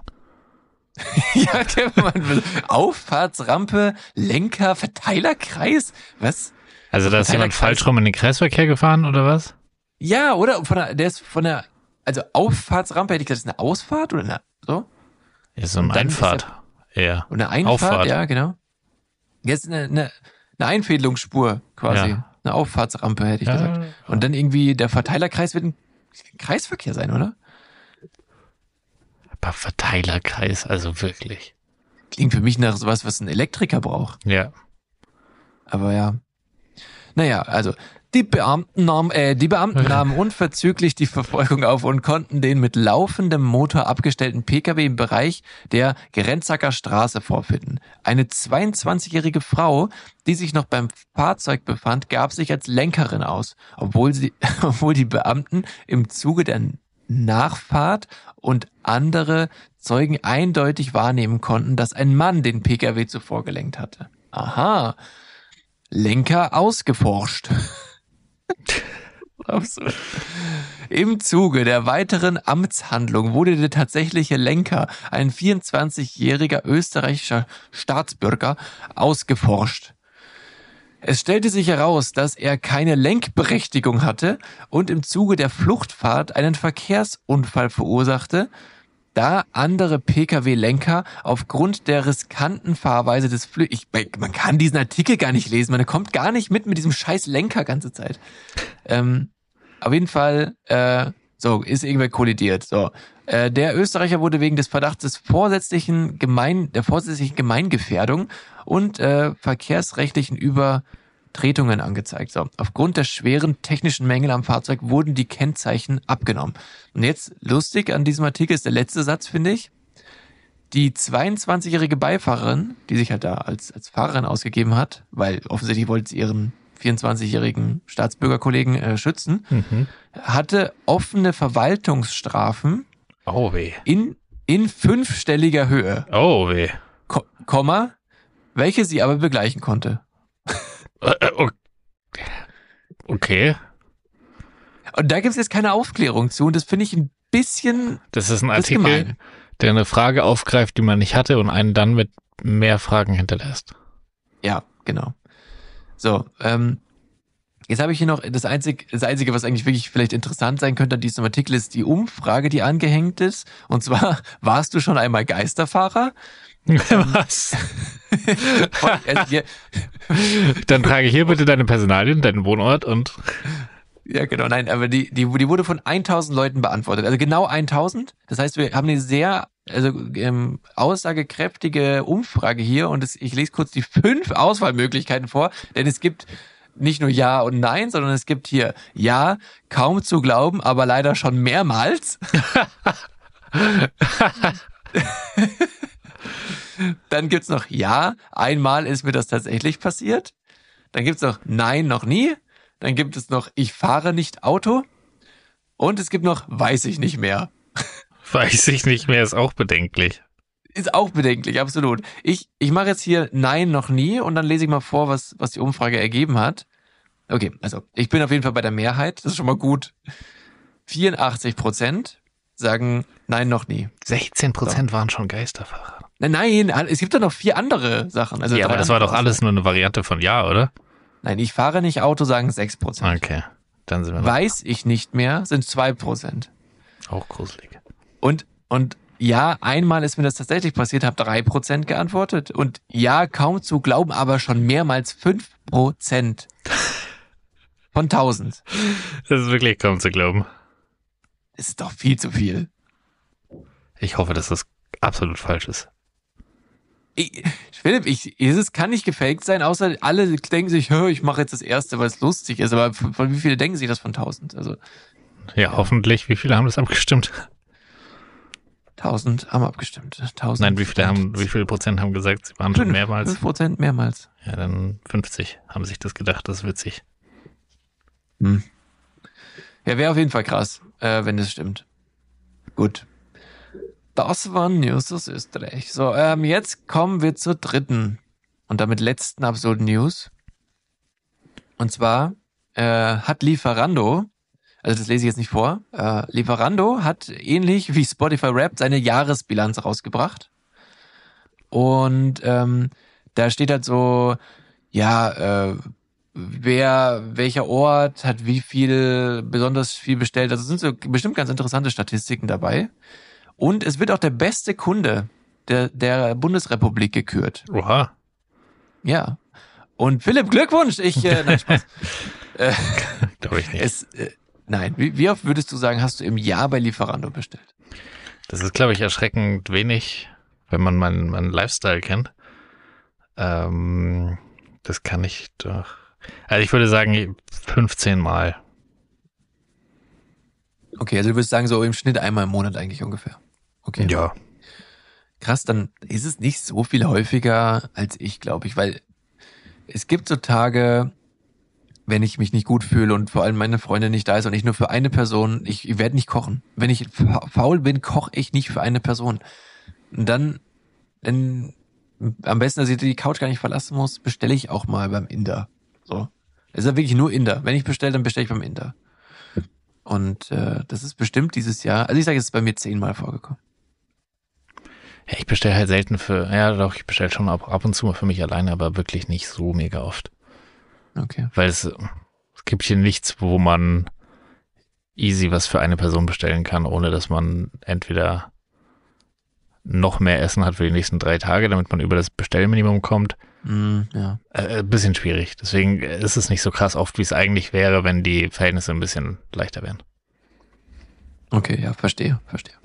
Ja, Auffahrtsrampe, Lenker, Verteilerkreis? Was? Also da ist jemand falsch rum in den Kreisverkehr gefahren, oder was? Ja, oder? Also Auffahrtsrampe, hätte ich gesagt, ist eine Ausfahrt oder eine, so? Ja, so eine Einfahrt. Ja. Und eine Einfahrt, Auffahrt. Ja, genau. Jetzt eine Einfädelungsspur quasi. Ja. Eine Auffahrtsrampe, hätte ich gesagt. Und dann irgendwie der Verteilerkreis wird ein Kreisverkehr sein, oder? Aber Verteilerkreis, also wirklich. Klingt für mich nach sowas, was ein Elektriker braucht. Ja. Aber ja. Naja, also die Beamten nahmen unverzüglich die Verfolgung auf und konnten den mit laufendem Motor abgestellten PKW im Bereich der Gerenzacker Straße vorfinden. Eine 22-jährige Frau, die sich noch beim Fahrzeug befand, gab sich als Lenkerin aus, obwohl die Beamten im Zuge der Nachfahrt und andere Zeugen eindeutig wahrnehmen konnten, dass ein Mann den PKW zuvor gelenkt hatte. Aha. Lenker ausgeforscht. Absolut. Im Zuge der weiteren Amtshandlung wurde der tatsächliche Lenker, ein 24-jähriger österreichischer Staatsbürger, ausgeforscht. Es stellte sich heraus, dass er keine Lenkberechtigung hatte und im Zuge der Fluchtfahrt einen Verkehrsunfall verursachte. da andere Pkw-Lenker aufgrund der riskanten Fahrweise des man kann diesen Artikel gar nicht lesen, man kommt gar nicht mit diesem scheiß Lenker ganze Zeit. Auf jeden Fall, ist irgendwer kollidiert. So, der Österreicher wurde wegen des Verdachts der vorsätzlichen Gemeingefährdung und verkehrsrechtlichen Übertretungen angezeigt. So, aufgrund der schweren technischen Mängel am Fahrzeug wurden die Kennzeichen abgenommen. Und jetzt lustig an diesem Artikel ist der letzte Satz, finde ich. Die 22-jährige Beifahrerin, die sich halt da als Fahrerin ausgegeben hat, weil offensichtlich wollte sie ihren 24-jährigen Staatsbürgerkollegen schützen, hatte offene Verwaltungsstrafen in 5-stelliger Höhe. Oh weh. Komma, welche sie aber begleichen konnte. Okay. Und da gibt es jetzt keine Aufklärung zu und das finde ich ein bisschen. Das ist ein Artikel, der eine Frage aufgreift, die man nicht hatte und einen dann mit mehr Fragen hinterlässt. Ja, genau. So, jetzt habe ich hier noch das Einzige, was eigentlich wirklich vielleicht interessant sein könnte an diesem Artikel, ist die Umfrage, die angehängt ist. Und zwar, warst du schon einmal Geisterfahrer? Was? Dann trage hier bitte deine Personalien, deinen Wohnort und... Ja, genau, nein, aber die wurde von 1000 Leuten beantwortet, also genau 1000. Das heißt, wir haben eine sehr aussagekräftige Umfrage hier und ich lese kurz die 5 Auswahlmöglichkeiten vor, denn es gibt nicht nur Ja und Nein, sondern es gibt hier Ja, kaum zu glauben, aber leider schon mehrmals. Dann gibt's noch Ja, einmal ist mir das tatsächlich passiert. Dann gibt's noch Nein, noch nie. Dann gibt es noch Ich fahre nicht Auto. Und es gibt noch Weiß ich nicht mehr. Weiß ich nicht mehr, ist auch bedenklich. Ist auch bedenklich, absolut. Ich mache jetzt hier Nein, noch nie und dann lese ich mal vor, was die Umfrage ergeben hat. Okay, also ich bin auf jeden Fall bei der Mehrheit, das ist schon mal gut. 84% sagen Nein, noch nie. 16% waren schon Geisterfahrer. Nein, es gibt doch noch 4 andere Sachen. Also ja, aber das war doch alles nur eine Variante von Ja, oder? Nein, ich fahre nicht Auto, sagen 6%. Okay, dann sind wir Weiß ich nicht mehr, sind 2%. Auch gruselig. Und ja, einmal ist mir das tatsächlich passiert, habe 3% geantwortet. Und ja, kaum zu glauben, aber schon mehrmals 5% von 1000. Das ist wirklich kaum zu glauben. Das ist doch viel zu viel. Ich hoffe, dass das absolut falsch ist. Philipp, es kann nicht gefaked sein, außer alle denken sich, ich mache jetzt das Erste, weil es lustig ist. Aber von wie viele denken sich das von 1000? Also ja, hoffentlich. Wie viele haben das abgestimmt? 1000 haben abgestimmt. 1000. Nein, wie viele Prozent haben gesagt, sie waren schon mehrmals? 5% mehrmals. Ja, dann 50 haben sich das gedacht, das ist witzig. Ja, wäre auf jeden Fall krass, wenn das stimmt. Gut. Das waren News aus Österreich. So, jetzt kommen wir zur dritten und damit letzten absurden News. Und zwar hat Lieferando, also das lese ich jetzt nicht vor, Lieferando hat ähnlich wie Spotify Wrapped seine Jahresbilanz rausgebracht. Und da steht halt so, ja, welcher Ort hat besonders viel bestellt. Also sind so bestimmt ganz interessante Statistiken dabei. Und es wird auch der beste Kunde der Bundesrepublik gekürt. Oha. Ja. Und Philipp, Glückwunsch! Nein, Spaß. Glaube ich nicht. Nein, wie oft würdest du sagen, hast du im Jahr bei Lieferando bestellt? Das ist, glaube ich, erschreckend wenig, wenn man meinen Lifestyle kennt. Das kann ich doch... Also ich würde sagen 15 Mal. Okay, also du würdest sagen, so im Schnitt einmal im Monat eigentlich ungefähr. Okay. Ja. Krass, dann ist es nicht so viel häufiger als ich, glaube ich, weil es gibt so Tage, wenn ich mich nicht gut fühle und vor allem meine Freundin nicht da ist und ich nur für eine Person, ich werde nicht kochen. Wenn ich faul bin, koche ich nicht für eine Person. Und dann am besten, dass ich die Couch gar nicht verlassen muss, bestelle ich auch mal beim Inder. So. Es ist ja wirklich nur Inder. Wenn ich bestelle, dann bestelle ich beim Inder. Und das ist bestimmt dieses Jahr, also ich sage, es ist bei mir 10-mal vorgekommen. Ja, ich bestelle halt selten ich bestelle schon ab und zu mal für mich alleine, aber wirklich nicht so mega oft. Okay. Weil es gibt hier nichts, wo man easy was für eine Person bestellen kann, ohne dass man entweder noch mehr Essen hat für die nächsten 3 Tage, damit man über das Bestellminimum kommt. Ja. Bisschen schwierig. Deswegen ist es nicht so krass oft, wie es eigentlich wäre, wenn die Verhältnisse ein bisschen leichter wären. Okay, ja, verstehe.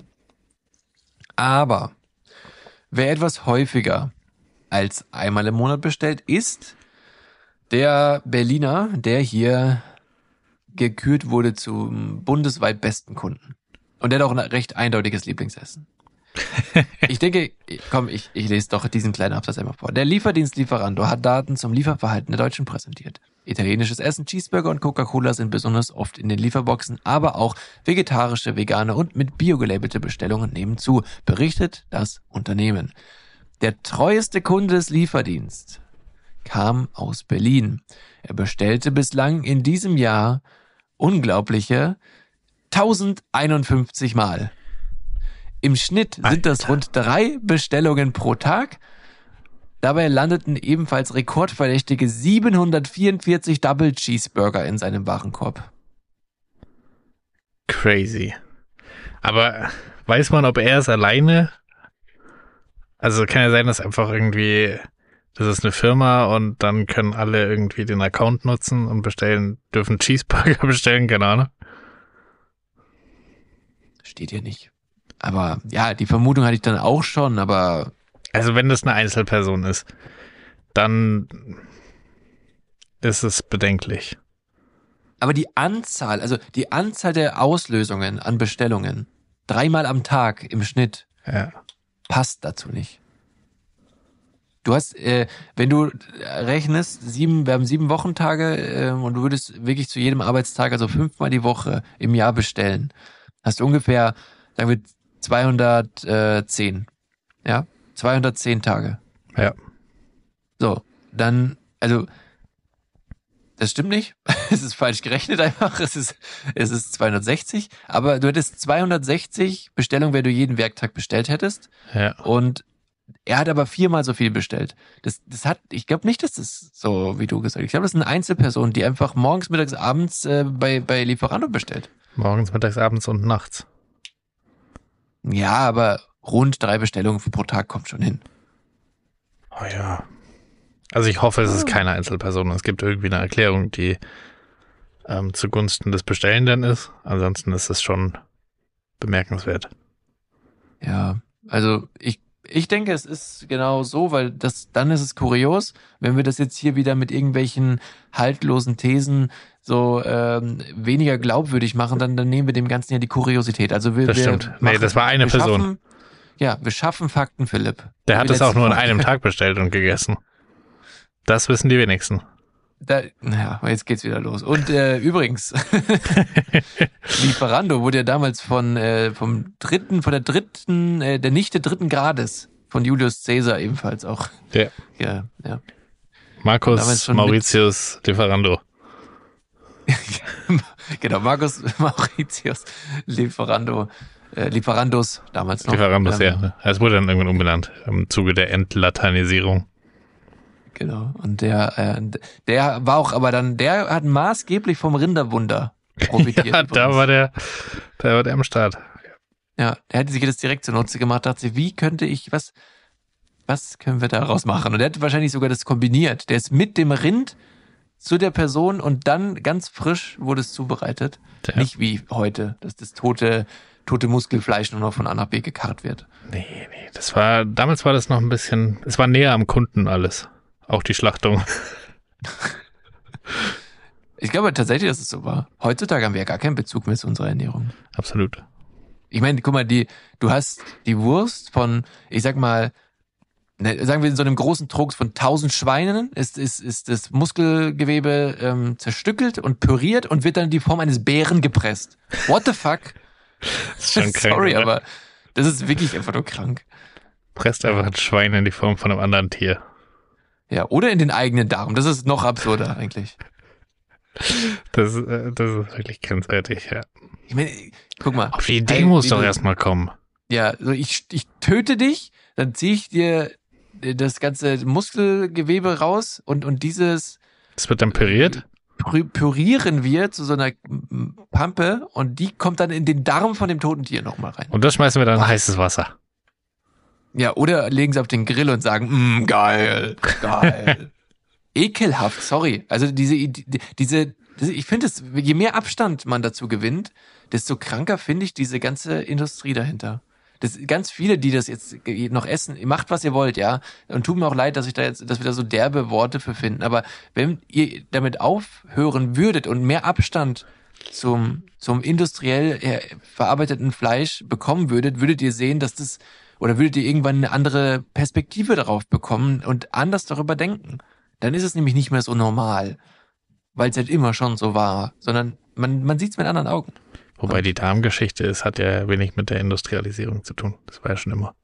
Aber wer etwas häufiger als einmal im Monat bestellt, ist der Berliner, der hier gekürt wurde zum bundesweit besten Kunden. Und der hat auch ein recht eindeutiges Lieblingsessen. Ich denke, komm, ich lese doch diesen kleinen Absatz einmal vor. Der Lieferdienst Lieferando hat Daten zum Lieferverhalten der Deutschen präsentiert. Italienisches Essen, Cheeseburger und Coca-Cola sind besonders oft in den Lieferboxen, aber auch vegetarische, vegane und mit Bio gelabelte Bestellungen nehmen zu, berichtet das Unternehmen. Der treueste Kunde des Lieferdienstes kam aus Berlin. Er bestellte bislang in diesem Jahr unglaubliche 1051 Mal. Im Schnitt sind das rund 3 Bestellungen pro Tag. Dabei landeten ebenfalls rekordverdächtige 744 Double Cheeseburger in seinem Warenkorb. Crazy. Aber weiß man, ob er es alleine? Also kann ja sein, dass einfach irgendwie, das ist eine Firma und dann können alle irgendwie den Account nutzen und dürfen Cheeseburger bestellen, keine Ahnung. Steht hier nicht. Aber ja, die Vermutung hatte ich dann auch schon, aber... Also wenn das eine Einzelperson ist, dann ist es bedenklich. Aber die Anzahl der Auslösungen an Bestellungen, 3-mal am Tag im Schnitt, passt dazu nicht. Du hast, wenn du rechnest, wir haben 7 Wochentage und du würdest wirklich zu jedem Arbeitstag, also 5-mal die Woche im Jahr bestellen, hast du ungefähr, sagen wir, 210. Ja? 210 Tage. Ja. So, dann, also, das stimmt nicht. Es ist falsch gerechnet einfach. Es ist 260. Aber du hättest 260 Bestellungen, wenn du jeden Werktag bestellt hättest. Ja. Und er hat aber 4-mal so viel bestellt. Ich glaube nicht, dass das so, wie du gesagt hast. Ich glaube, das ist eine Einzelperson, die einfach morgens, mittags, abends bei Lieferando bestellt. Morgens, mittags, abends und nachts. Ja, aber rund 3 Bestellungen pro Tag kommt schon hin. Oh ja. Also ich hoffe, es ist keine Einzelperson. Es gibt irgendwie eine Erklärung, die zugunsten des Bestellenden ist. Ansonsten ist es schon bemerkenswert. Ja, also ich denke, es ist genau so, weil dann ist es kurios, wenn wir das jetzt hier wieder mit irgendwelchen haltlosen Thesen so weniger glaubwürdig machen, dann nehmen wir dem Ganzen ja die Kuriosität. Also das stimmt. Das war eine Person. Wir schaffen Fakten, Philipp. Der hat es auch nur an einem Tag bestellt und gegessen. Das wissen die wenigsten. Jetzt geht's wieder los. Und übrigens, Lieferando wurde ja damals der Nichte 3. Grades von Julius Caesar ebenfalls auch. Ja. Marcus Mauritius Lieferando. Genau, Marcus Mauritius Lieferando. Lieferandos damals noch. Lieferandos, ja. Es wurde dann irgendwann umbenannt im Zuge der Entlatinisierung. Genau. Und der war auch, aber dann, der hat maßgeblich vom Rinderwunder profitiert. Ja, da war der am Start. Ja, er hätte sich das direkt zunutze gemacht, dachte sich, wie könnte ich, was können wir daraus machen? Und er hat wahrscheinlich sogar das kombiniert. Der ist mit dem Rind zu der Person und dann ganz frisch wurde es zubereitet. Ja. Nicht wie heute, dass das tote Muskelfleisch nur noch von A nach B gekarrt wird. Nee. Damals war das noch ein bisschen, es war näher am Kunden alles. Auch die Schlachtung. Ich glaube tatsächlich, dass es so war. Heutzutage haben wir ja gar keinen Bezug mehr zu unserer Ernährung. Absolut. Ich meine, guck mal, du hast die Wurst von, ich sag mal, sagen wir in so einem großen Trog von 1000 Schweinen, ist das Muskelgewebe zerstückelt und püriert und wird dann in die Form eines Bären gepresst. What the fuck? Das ist schon krank. Sorry, aber das ist wirklich einfach nur krank. Presst einfach ein Schwein in die Form von einem anderen Tier. Ja, oder in den eigenen Darm. Das ist noch absurder eigentlich. Das ist wirklich grenzwertig, ja. Ich meine, guck mal. Auf die Idee muss doch erstmal kommen. Ja, so ich töte dich, dann ziehe ich dir das ganze Muskelgewebe raus und dieses... Das wird dann püriert? Pürieren wir zu so einer Pampe und die kommt dann in den Darm von dem toten Tier nochmal rein. Und das schmeißen wir dann in heißes Wasser. Ja, oder legen sie auf den Grill und sagen, geil. Ekelhaft, sorry. Also ich finde es, je mehr Abstand man dazu gewinnt, desto kranker finde ich diese ganze Industrie dahinter. Ganz viele, die das jetzt noch essen, macht, was ihr wollt, ja. Und tut mir auch leid, dass wir da so derbe Worte für finden. Aber wenn ihr damit aufhören würdet und mehr Abstand zum industriell verarbeiteten Fleisch bekommen würdet ihr sehen, oder würdet ihr irgendwann eine andere Perspektive darauf bekommen und anders darüber denken. Dann ist es nämlich nicht mehr so normal, weil es halt immer schon so war, sondern man sieht es mit anderen Augen. Wobei die Darmgeschichte hat ja wenig mit der Industrialisierung zu tun. Das war ja schon immer.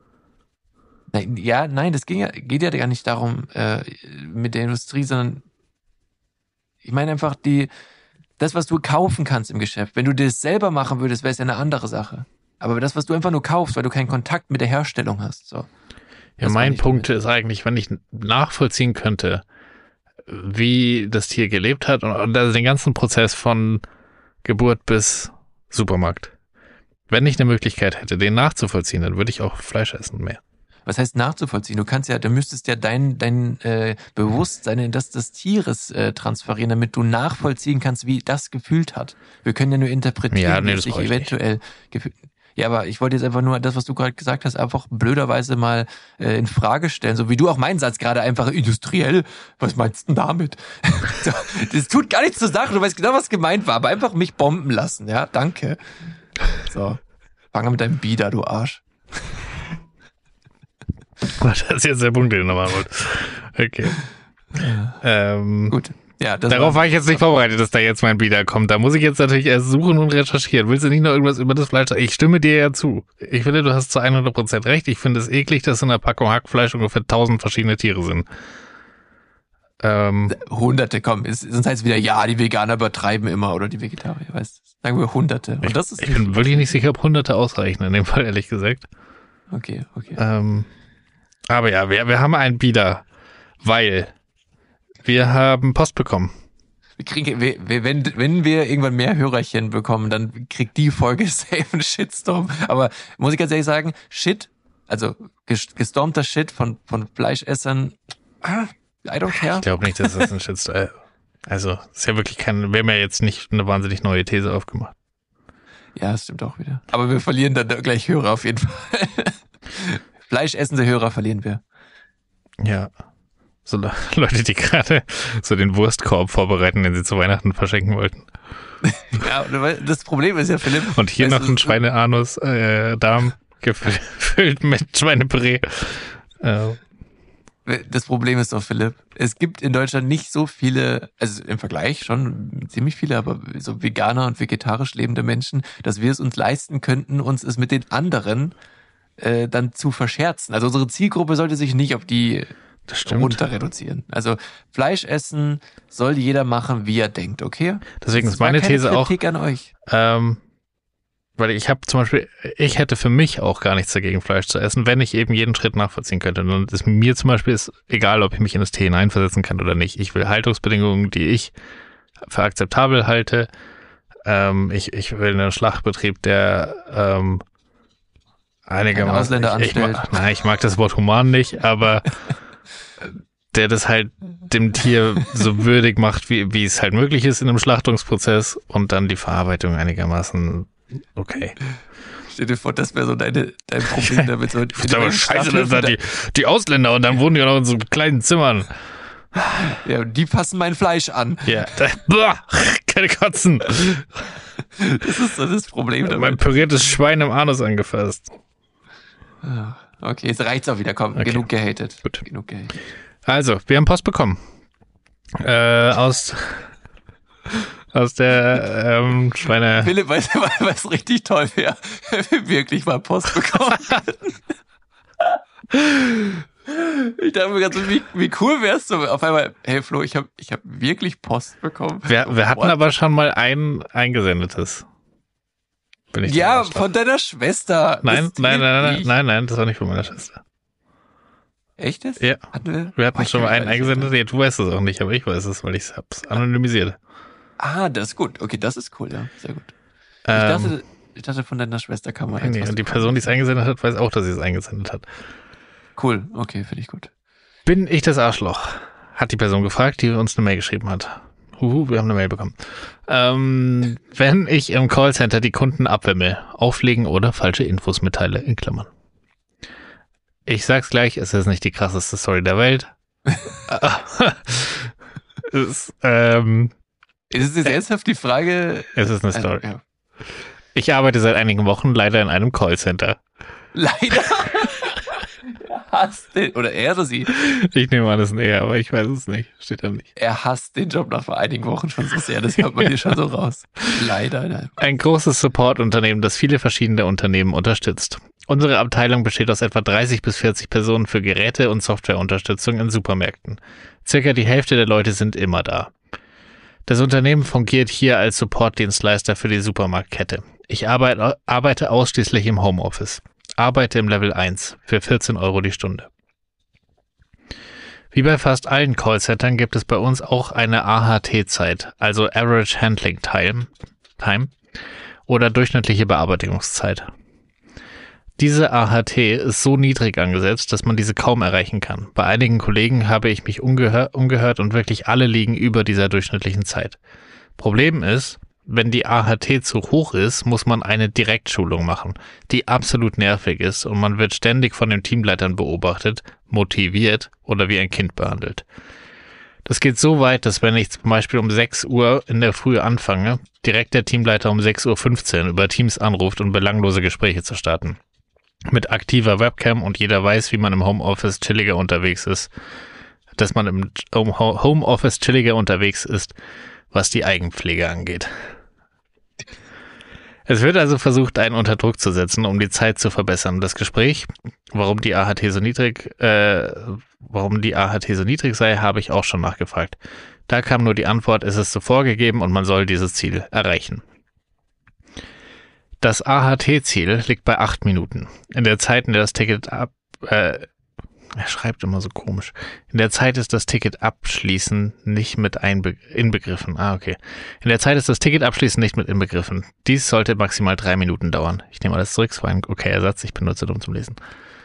Nein, das geht ja gar nicht darum mit der Industrie, sondern ich meine einfach das, was du kaufen kannst im Geschäft. Wenn du das selber machen würdest, wäre es ja eine andere Sache. Aber das, was du einfach nur kaufst, weil du keinen Kontakt mit der Herstellung hast. So. Ja, mein Punkt ist eigentlich, wenn ich nachvollziehen könnte, wie das Tier gelebt hat und also den ganzen Prozess von Geburt bis Supermarkt. Wenn ich eine Möglichkeit hätte, den nachzuvollziehen, dann würde ich auch Fleisch essen mehr. Was heißt nachzuvollziehen? Du müsstest ja dein Bewusstsein in das des Tieres transferieren, damit du nachvollziehen kannst, wie das gefühlt hat. Wir können ja nur interpretieren, wie das sich eventuell gefühlt. Ja, aber ich wollte jetzt einfach nur das, was du gerade gesagt hast, einfach blöderweise mal in Frage stellen, so wie du auch meinen Satz gerade einfach industriell. Was meinst du denn damit? So, das tut gar nichts zur Sache. Du weißt genau, was gemeint war, aber einfach mich bomben lassen. Ja, danke. So, fang an mit deinem Bieder, du Arsch. Das ist jetzt der Punkt, den du nochmal wolltest. Okay. Gut. Ja, darauf war ich jetzt nicht vorbereitet, dass da jetzt mein Bieder kommt. Da muss ich jetzt natürlich erst suchen und recherchieren. Willst du nicht noch irgendwas über das Fleisch sagen? Ich stimme dir ja zu. Ich finde, du hast zu 100% recht. Ich finde es eklig, dass in der Packung Hackfleisch ungefähr 1000 verschiedene Tiere sind. Hunderte, komm. Sonst heißt es wieder, ja, die Veganer übertreiben immer oder die Vegetarier, weißt du. Sagen wir Hunderte. Und das ist ich bin wirklich nicht sicher, ob Hunderte ausreichen in dem Fall, ehrlich gesagt. Okay. Aber ja, wir haben einen Bieder, weil wir haben Post bekommen. Wenn wir irgendwann mehr Hörerchen bekommen, dann kriegt die Folge safe einen Shitstorm. Aber muss ich ganz ehrlich sagen, also gestormter Shit von Fleischessern, I don't care. Ich glaube nicht, dass das ein Shitstorm also, ist ja wirklich wir haben ja jetzt nicht eine wahnsinnig neue These aufgemacht. Ja, das stimmt auch wieder. Aber wir verlieren dann gleich Hörer auf jeden Fall. Fleischessende Hörer verlieren wir. Ja. So Leute, die gerade so den Wurstkorb vorbereiten, den sie zu Weihnachten verschenken wollten. Ja, das Problem ist ja, Philipp. Und hier noch ein Schweineanus Darm gefüllt mit Schweinepüree. Das Problem ist doch, Philipp, es gibt in Deutschland nicht so viele, also im Vergleich schon ziemlich viele, aber so Veganer und vegetarisch lebende Menschen, dass wir es uns leisten könnten, uns es mit den anderen dann zu verscherzen. Also unsere Zielgruppe sollte sich nicht auf die runter reduzieren. Also Fleisch essen soll jeder machen, wie er denkt, okay? Deswegen ist meine These auch, Kritik an euch. weil ich hätte für mich auch gar nichts dagegen, Fleisch zu essen, wenn ich eben jeden Schritt nachvollziehen könnte. Und es mir zum Beispiel ist egal, ob ich mich in das Tier hineinversetzen kann oder nicht. Ich will Haltungsbedingungen, die ich für akzeptabel halte. Ich will einen Schlachtbetrieb, der einigermaßen Ausländer anstellt. Ich mag das Wort human nicht, aber der das halt dem Tier so würdig macht, wie es halt möglich ist in einem Schlachtungsprozess und dann die Verarbeitung einigermaßen okay. Stell dir vor, das wäre so dein Problem damit. So, das ist aber scheiße, dass da die Ausländer und dann wohnen die auch noch in so kleinen Zimmern. Ja, und die passen mein Fleisch an. Ja, keine Kotzen. Das ist so das Problem damit. Mein püriertes Schwein im Anus angefasst. Okay, jetzt reicht's auch wieder. Komm, okay. Genug gehatet. Gut. Genug gehatet. Also, wir haben Post bekommen. Aus der Schweine... Philipp, weißt du, was richtig toll wäre? Wenn wir wirklich mal Post bekommen hätten. Ich dachte mir gerade so, wie cool wär's so auf einmal, hey Flo, ich hab wirklich Post bekommen. Wir hatten aber schon mal ein eingesendetes. Ja, von deiner Schwester. Nein, das war nicht von meiner Schwester. Echt jetzt? Ja. Wir hatten schon mal einen eingesendet. Ja, du weißt es auch nicht, aber ich weiß es, weil ich hab's anonymisiert. Ah, das ist gut. Okay, das ist cool, ja. Sehr gut. Ich dachte, Ich dachte, von deiner Schwester kam mal Nee, und die Person, die es eingesendet hat, weiß auch, dass sie es eingesendet hat. Cool, okay, finde ich gut. Bin ich das Arschloch? Hat die Person gefragt, die uns eine Mail geschrieben hat. Wir haben eine Mail bekommen. Wenn ich im Callcenter die Kunden abwimmel, auflegen oder falsche Infos mitteile, in Klammern. Ich sag's gleich, es ist nicht die krasseste Story der Welt. Ist es jetzt ernsthaft die Frage? Es ist eine Story. Ja. Ich arbeite seit einigen Wochen leider in einem Callcenter. Leider. Hasst den, oder er oder sie? Ich nehme an, das ist ein Er, aber ich weiß es nicht. Steht da nicht. Er hasst den Job nach vor einigen Wochen schon so sehr, das hört man hier schon so raus. Leider. Nein. Ein großes Support-Unternehmen, das viele verschiedene Unternehmen unterstützt. Unsere Abteilung besteht aus etwa 30 bis 40 Personen für Geräte- und Softwareunterstützung in Supermärkten. Circa die Hälfte der Leute sind immer da. Das Unternehmen fungiert hier als Supportdienstleister für die Supermarktkette. Ich arbeite ausschließlich im Homeoffice. Arbeite im Level 1 für 14 € die Stunde. Wie bei fast allen Callcentern gibt es bei uns auch eine AHT-Zeit, also Average Handling Time oder durchschnittliche Bearbeitungszeit. Diese AHT ist so niedrig angesetzt, dass man diese kaum erreichen kann. Bei einigen Kollegen habe ich mich umgehört und wirklich alle liegen über dieser durchschnittlichen Zeit. Problem ist, wenn die AHT zu hoch ist, muss man eine Direktschulung machen, die absolut nervig ist und man wird ständig von den Teamleitern beobachtet, motiviert oder wie ein Kind behandelt. Das geht so weit, dass wenn ich zum Beispiel um 6 Uhr in der Früh anfange, direkt der Teamleiter um 6:15 Uhr über Teams anruft, um belanglose Gespräche zu starten. Mit aktiver Webcam und jeder weiß, wie man im Homeoffice chilliger unterwegs ist, dass man im Homeoffice chilliger unterwegs ist, was die Eigenpflege angeht. Es wird also versucht, einen unter Druck zu setzen, um die Zeit zu verbessern. Das Gespräch, warum die AHT so niedrig sei, habe ich auch schon nachgefragt. Da kam nur die Antwort, es ist so vorgegeben und man soll dieses Ziel erreichen. Das AHT-Ziel liegt bei 8 Minuten. In der Zeit, in der das Ticket er schreibt immer so komisch. In der Zeit ist das Ticket abschließen nicht mit inbegriffen. Okay. In der Zeit ist das Ticket abschließen nicht mit inbegriffen. Dies sollte maximal 3 Minuten dauern. Ich nehme alles zurück, es war ein okayer Satz, ich bin nur zu dumm zum Lesen.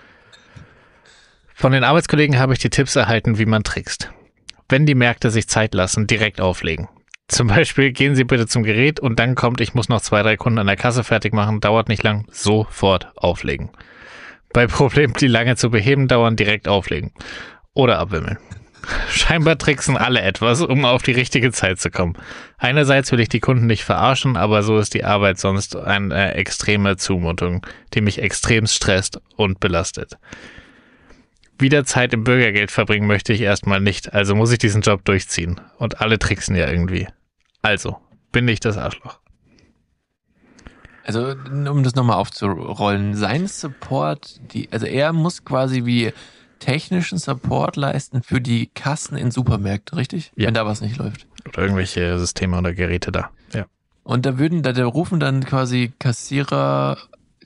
Von den Arbeitskollegen habe ich die Tipps erhalten, wie man trickst. Wenn die Märkte sich Zeit lassen, direkt auflegen. Zum Beispiel, gehen Sie bitte zum Gerät und dann kommt, ich muss noch 2-3 Kunden an der Kasse fertig machen, dauert nicht lang, sofort auflegen. Bei Problemen, die lange zu beheben dauern, direkt auflegen. Oder abwimmeln. Scheinbar tricksen alle etwas, um auf die richtige Zeit zu kommen. Einerseits will ich die Kunden nicht verarschen, aber so ist die Arbeit sonst eine extreme Zumutung, die mich extrem stresst und belastet. Wieder Zeit im Bürgergeld verbringen möchte ich erstmal nicht, also muss ich diesen Job durchziehen. Und alle tricksen ja irgendwie. Also, bin ich das Arschloch. Also, um das nochmal aufzurollen, sein Support, also er muss quasi wie technischen Support leisten für die Kassen in Supermärkten, richtig? Ja. Wenn da was nicht läuft. Oder irgendwelche Systeme oder Geräte da. Ja. Und da rufen dann quasi Kassierende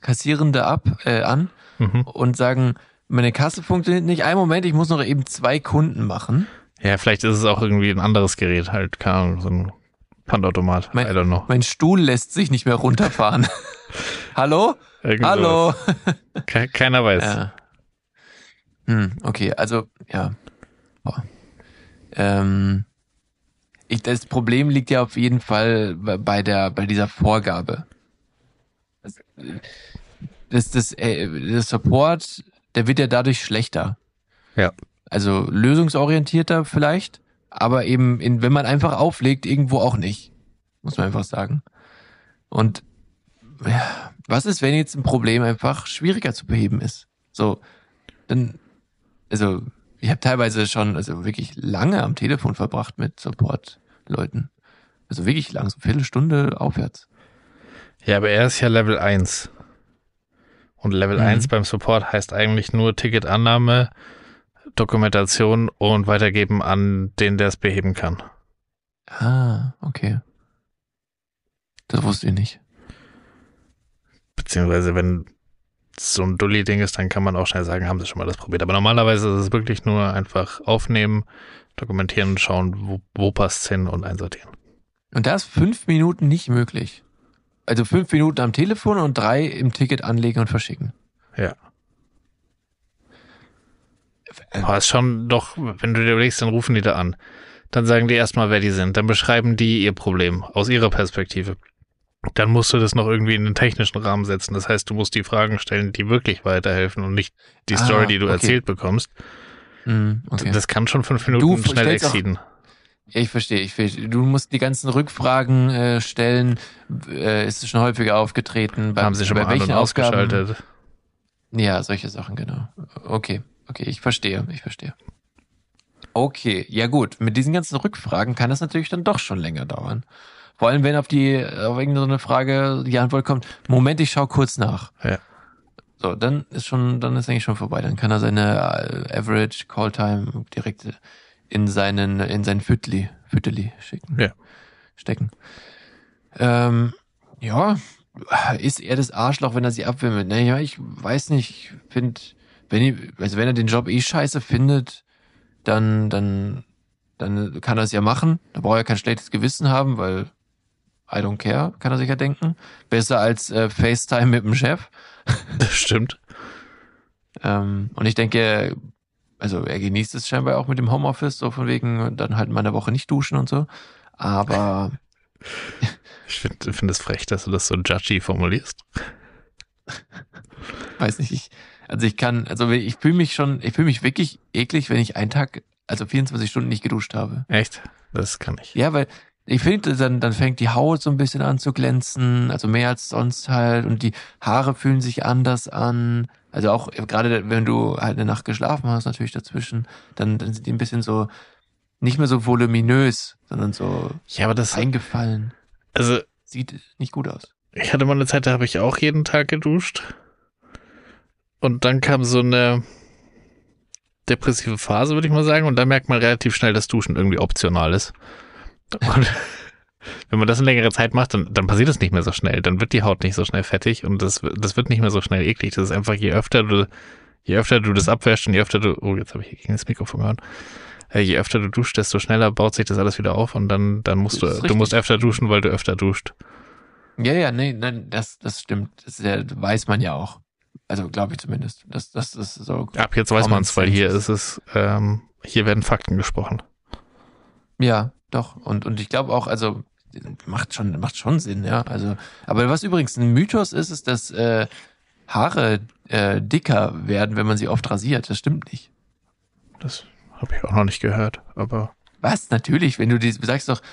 an und sagen, meine Kasse funktioniert nicht. Einen Moment, ich muss noch eben 2 Kunden machen. Ja, vielleicht ist es auch irgendwie ein anderes Gerät, halt, keine Ahnung, so ein Pfandautomat. I don't know. Mein Stuhl lässt sich nicht mehr runterfahren. Hallo? Hallo? Keiner weiß. Ja. Okay, also, ja. Das Problem liegt ja auf jeden Fall bei dieser Vorgabe. Das Support, der wird ja dadurch schlechter. Ja. Also lösungsorientierter vielleicht, aber eben, wenn man einfach auflegt, irgendwo auch nicht. Muss man einfach sagen. Und ja, was ist, wenn jetzt ein Problem einfach schwieriger zu beheben ist? So, dann, also ich habe teilweise schon wirklich lange am Telefon verbracht mit Support-Leuten. Also wirklich lang, so eine Viertelstunde aufwärts. Ja, aber er ist ja Level 1. Und Level 1 beim Support heißt eigentlich nur Ticketannahme, Dokumentation und weitergeben an den, der es beheben kann. Ah, okay. Das wusste ich nicht. Beziehungsweise, wenn so ein Dulli-Ding ist, dann kann man auch schnell sagen, haben Sie schon mal das probiert. Aber normalerweise ist es wirklich nur einfach aufnehmen, dokumentieren und schauen, wo passt es hin und einsortieren. Und da ist 5 Minuten nicht möglich. also 5 Minuten am Telefon und 3 im Ticket anlegen und verschicken. Ja. Aber ist schon doch, wenn du dir überlegst, dann rufen die da an. Dann sagen die erstmal, wer die sind. Dann beschreiben die ihr Problem aus ihrer Perspektive. Dann musst du das noch irgendwie in den technischen Rahmen setzen. Das heißt, du musst die Fragen stellen, die wirklich weiterhelfen und nicht die Story, die du erzählt bekommst. Okay. Das kann schon 5 Minuten schnell exceeden. Ja, ich verstehe. Du musst die ganzen Rückfragen stellen. Ist es schon häufiger aufgetreten? Haben sie schon mal an- und ausgeschaltet? Ja, solche Sachen, genau. Okay, ich verstehe. Okay, ja gut. Mit diesen ganzen Rückfragen kann das natürlich dann doch schon länger dauern. Vor allem, wenn auf irgendeine Frage die Antwort kommt, Moment, ich schau kurz nach. Ja. So, dann ist eigentlich schon vorbei. Dann kann er seine Average Call Time direkt in sein Vierteli schicken. Ja. Stecken. Ja, ist er das Arschloch, wenn er sie abwimmelt? Naja, ich weiß nicht. Ich finde, wenn er den Job scheiße findet, dann kann er es ja machen. Da braucht er kein schlechtes Gewissen haben, weil I don't care, kann er sich ja denken. Besser als FaceTime mit dem Chef. Das stimmt. Und ich denke, also er genießt es scheinbar auch mit dem Homeoffice, so von wegen dann halt mal eine Woche nicht duschen und so. Aber ich finde es frech, dass du das so judgy formulierst. Weiß nicht, ich fühle mich wirklich eklig, wenn ich einen Tag, also 24 Stunden nicht geduscht habe. Echt? Das kann ich. Ja, weil ich finde, dann fängt die Haut so ein bisschen an zu glänzen, also mehr als sonst halt, und die Haare fühlen sich anders an. Also auch gerade wenn du halt eine Nacht geschlafen hast, natürlich dazwischen, dann sind die ein bisschen so, nicht mehr so voluminös, sondern so aber das eingefallen. Also sieht nicht gut aus. Ich hatte mal eine Zeit, da habe ich auch jeden Tag geduscht. Und dann kam so eine depressive Phase, würde ich mal sagen. Und da merkt man relativ schnell, dass Duschen irgendwie optional ist. Und wenn man das eine längere Zeit macht, dann passiert das nicht mehr so schnell. Dann wird die Haut nicht so schnell fettig und das wird nicht mehr so schnell eklig. Das ist einfach, je öfter du das abwäschst und jetzt habe ich gegen das Mikrofon gehört. Je öfter du duschst, desto schneller baut sich das alles wieder auf und dann musst du musst öfter duschen, weil du öfter duscht. Ja, nein, das stimmt. Das weiß man ja auch. Also glaube ich zumindest. Das ist so. Ab jetzt weiß man es, weil hier ist es, hier werden Fakten gesprochen. Ja, doch. Und ich glaube auch, also macht schon Sinn, ja. Also, aber was übrigens ein Mythos ist dass Haare dicker werden, wenn man sie oft rasiert. Das stimmt nicht. Das habe ich auch noch nicht gehört, aber. Was? Natürlich, wenn du sagst doch,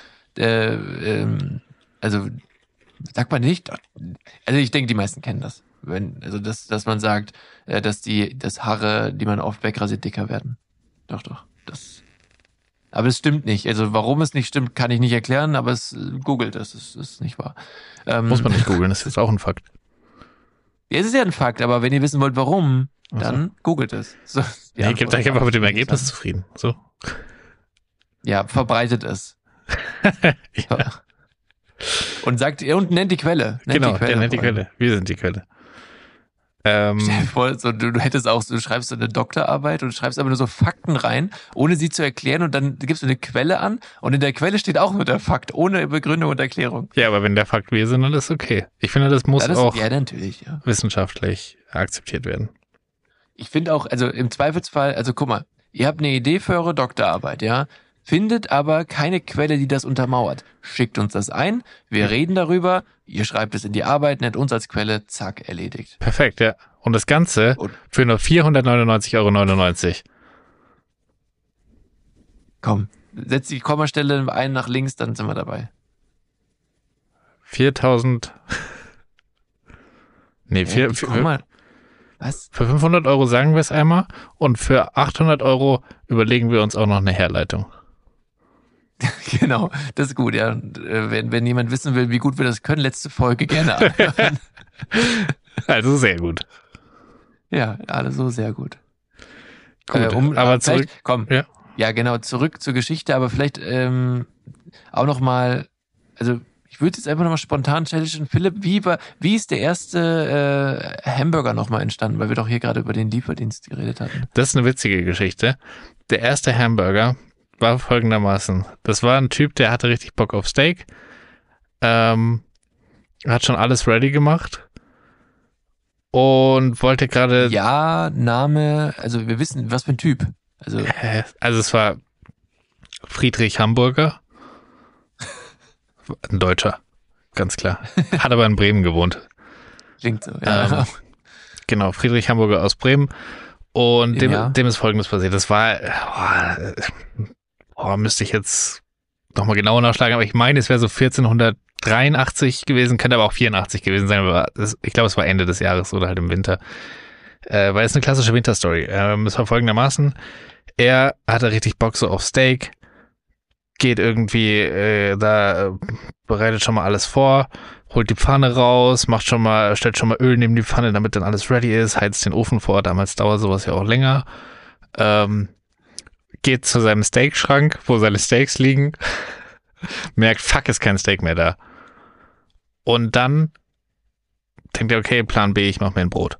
also sagt man nicht. Also ich denke, die meisten kennen das. Dass man sagt, dass Haare, die man oft wegrasiert, dicker werden. Doch. Aber es stimmt nicht. Also warum es nicht stimmt, kann ich nicht erklären, aber googelt es. Das ist nicht wahr. Muss man nicht googeln, das ist jetzt auch ein Fakt. Ja, es ist ja ein Fakt, aber wenn ihr wissen wollt, warum, dann googelt es. So, ja, gebt euch einfach mit dem Ergebnis zufrieden. So. Ja, verbreitet es. Ja. Und nennt die Quelle. Nennt die Quelle. Wir sind die Quelle. Stell dir vor, so, du hättest auch so, du schreibst so eine Doktorarbeit und schreibst aber nur so Fakten rein, ohne sie zu erklären und dann gibst du eine Quelle an und in der Quelle steht auch nur der Fakt, ohne Begründung und Erklärung. Ja, aber wenn der Fakt wir sind, dann ist okay. Ich finde, das muss auch wissenschaftlich akzeptiert werden. Ich finde auch, also im Zweifelsfall, also guck mal, ihr habt eine Idee für eure Doktorarbeit, ja? Findet aber keine Quelle, die das untermauert. Schickt uns das ein, wir reden darüber, ihr schreibt es in die Arbeit, nennt uns als Quelle, zack, erledigt. Perfekt, ja. Und das Ganze für nur 499,99 €. Komm, setz die Kommastelle ein nach links, dann sind wir dabei. 4.000. Nee, was? Für 500 € sagen wir es einmal und für 800 € überlegen wir uns auch noch eine Herleitung. Genau, das ist gut, ja. Und, wenn jemand wissen will, wie gut wir das können, letzte Folge gerne anhören. Also sehr gut. Ja, also sehr gut. Gut, aber zurück. Komm. Ja, genau, zurück zur Geschichte, aber vielleicht auch nochmal, also ich würde jetzt einfach nochmal spontan challengen. Philipp, wie ist der erste Hamburger nochmal entstanden? Weil wir doch hier gerade über den Lieferdienst geredet hatten. Das ist eine witzige Geschichte. Der erste Hamburger war folgendermaßen. Das war ein Typ, der hatte richtig Bock auf Steak. Der hat schon alles ready gemacht und wollte gerade... Ja, Name, also wir wissen, was für ein Typ. Also es war Friedrich Hamburger. Ein Deutscher, ganz klar. Hat aber in Bremen gewohnt. Klingt so, ja. Genau, Friedrich Hamburger aus Bremen. Und dem ist Folgendes passiert. Das war, müsste ich jetzt nochmal genauer nachschlagen, aber ich meine, es wäre so 1483 gewesen, könnte aber auch 84 gewesen sein, aber ich glaube, es war Ende des Jahres oder halt im Winter. Weil es eine klassische Winterstory. Es war folgendermaßen, er hatte richtig Bock so auf Steak, geht irgendwie bereitet schon mal alles vor, holt die Pfanne raus, stellt schon mal Öl neben die Pfanne, damit dann alles ready ist, heizt den Ofen vor, damals dauert sowas ja auch länger, geht zu seinem Steakschrank, wo seine Steaks liegen, merkt, fuck, ist kein Steak mehr da. Und dann denkt er, okay, Plan B, ich mache mir ein Brot.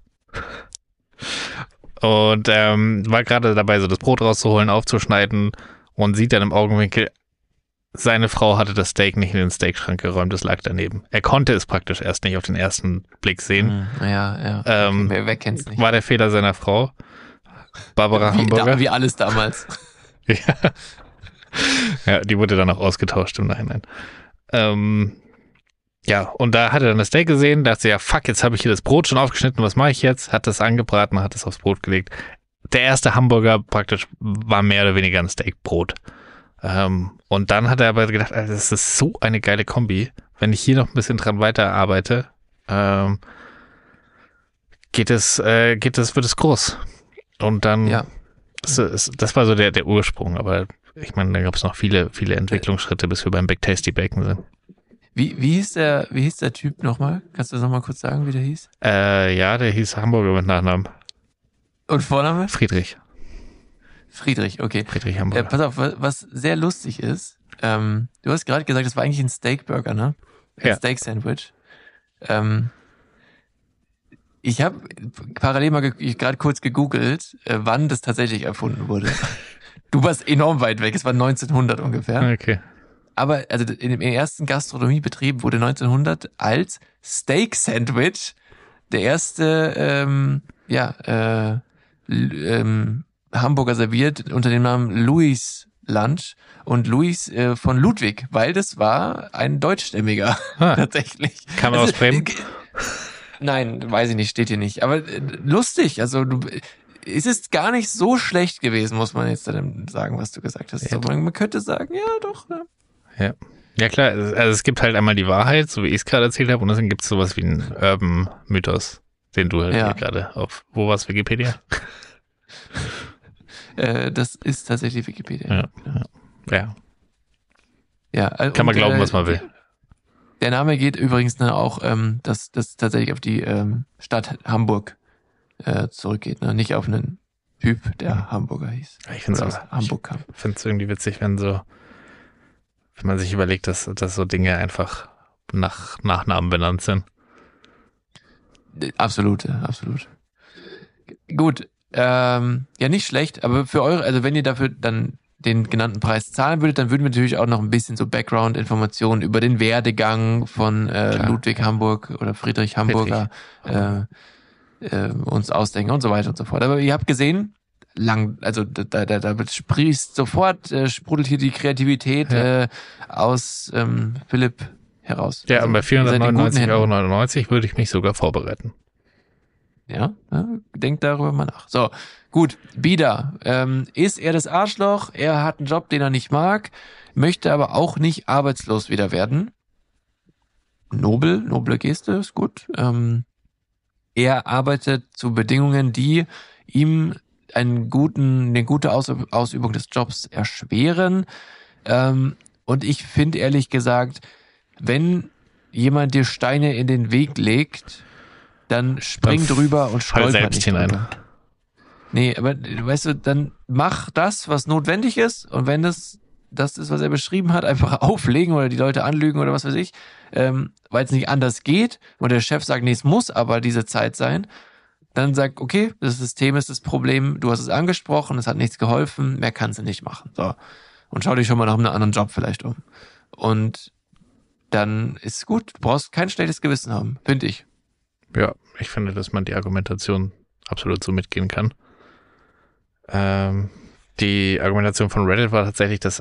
Und war gerade dabei, so das Brot rauszuholen, aufzuschneiden und sieht dann im Augenwinkel, seine Frau hatte das Steak nicht in den Steakschrank geräumt, es lag daneben. Er konnte es praktisch erst nicht auf den ersten Blick sehen. Ja. Wer kennt's nicht? War der Fehler seiner Frau, Barbara Hamburger. Wie alles damals. Ja, die wurde dann auch ausgetauscht im Nachhinein. Ja, und da hat er dann das Steak gesehen, dachte ja, fuck, jetzt habe ich hier das Brot schon aufgeschnitten, was mache ich jetzt? Hat das angebraten, hat es aufs Brot gelegt. Der erste Hamburger praktisch war mehr oder weniger ein Steakbrot. Und dann hat er aber gedacht, Alter, das ist so eine geile Kombi. Wenn ich hier noch ein bisschen dran weiterarbeite, wird es groß. Und dann, das war so der Ursprung, aber ich meine, da gab es noch viele, viele Entwicklungsschritte, bis wir beim Big Tasty Bacon sind. Wie hieß der Typ nochmal? Kannst du das nochmal kurz sagen, wie der hieß? Ja, der hieß Hamburger mit Nachnamen. Und Vorname? Friedrich, okay. Friedrich Hamburger. Pass auf, was sehr lustig ist, du hast gerade gesagt, das war eigentlich ein Steakburger, ne? Ein Steak-Sandwich. Ich habe parallel mal gerade kurz gegoogelt, wann das tatsächlich erfunden wurde. Du warst enorm weit weg, es war 1900 ungefähr. Okay. Aber also im ersten Gastronomiebetrieb wurde 1900 als Steak-Sandwich der erste Hamburger serviert unter dem Namen Louis Lunch und Louis von Ludwig, weil das war ein Deutschstämmiger tatsächlich. Kam er aus Bremen? Nein, weiß ich nicht, steht hier nicht. Aber lustig, also es ist gar nicht so schlecht gewesen, muss man jetzt dann sagen, was du gesagt hast. Ja. So, man könnte sagen, ja doch. Ja. Ja klar, also es gibt halt einmal die Wahrheit, so wie ich es gerade erzählt habe, und dann gibt es sowas wie einen Urban-Mythos, den du halt hier gerade auf, wo war's, Wikipedia? Das ist tatsächlich Wikipedia. Ja. Kann man glauben, was man will. Der Name geht übrigens auch, dass das tatsächlich auf die Stadt Hamburg zurückgeht, ne? Nicht auf einen Typ, der Hamburger hieß. Ich finde es irgendwie witzig, wenn man sich überlegt, dass so Dinge einfach nach Nachnamen benannt sind. Absolut. Gut, ja, nicht schlecht, aber für eure, also wenn ihr dafür dann den genannten Preis zahlen würdet, dann würden wir natürlich auch noch ein bisschen so Background-Informationen über den Werdegang von Ludwig Hamburg oder Friedrich Hamburger uns ausdenken und so weiter und so fort. Aber ihr habt gesehen, da sprudelt hier die Kreativität aus Philipp heraus. Ja, also, und bei 499,99 € würde ich mich sogar vorbereiten. Ja, denkt darüber mal nach. So, gut, Bida, ist er das Arschloch, er hat einen Job, den er nicht mag, möchte aber auch nicht arbeitslos wieder werden. Noble Geste, ist gut. Er arbeitet zu Bedingungen, die ihm eine gute Ausübung des Jobs erschweren. Und ich finde ehrlich gesagt, wenn jemand dir Steine in den Weg legt, dann spring drüber und stolper nicht drüber. Nee, aber weißt du, dann mach das, was notwendig ist, und wenn das ist, was er beschrieben hat, einfach auflegen oder die Leute anlügen oder was weiß ich, weil es nicht anders geht und der Chef sagt, nee, es muss aber diese Zeit sein, dann sag, okay, das System ist das Problem, du hast es angesprochen, es hat nichts geholfen, mehr kannst du nicht machen. So. Und schau dich schon mal nach einem anderen Job vielleicht um. Und dann ist gut. Du brauchst kein schlechtes Gewissen haben, finde ich. Ja, ich finde, dass man die Argumentation absolut so mitgehen kann. Die Argumentation von Reddit war tatsächlich, dass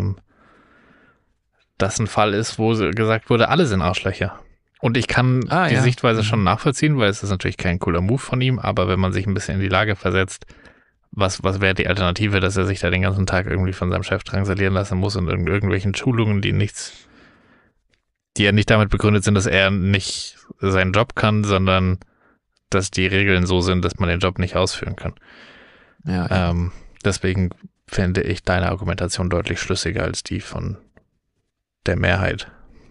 das ein Fall ist, wo gesagt wurde, alle sind Arschlöcher. Und ich kann die Sichtweise schon nachvollziehen, weil es ist natürlich kein cooler Move von ihm, aber wenn man sich ein bisschen in die Lage versetzt, was wäre die Alternative, dass er sich da den ganzen Tag irgendwie von seinem Chef drangsalieren lassen muss und in irgendwelchen Schulungen, die ja nicht damit begründet sind, dass er nicht seinen Job kann, sondern dass die Regeln so sind, dass man den Job nicht ausführen kann. Ja. Deswegen finde ich deine Argumentation deutlich schlüssiger als die von der Mehrheit.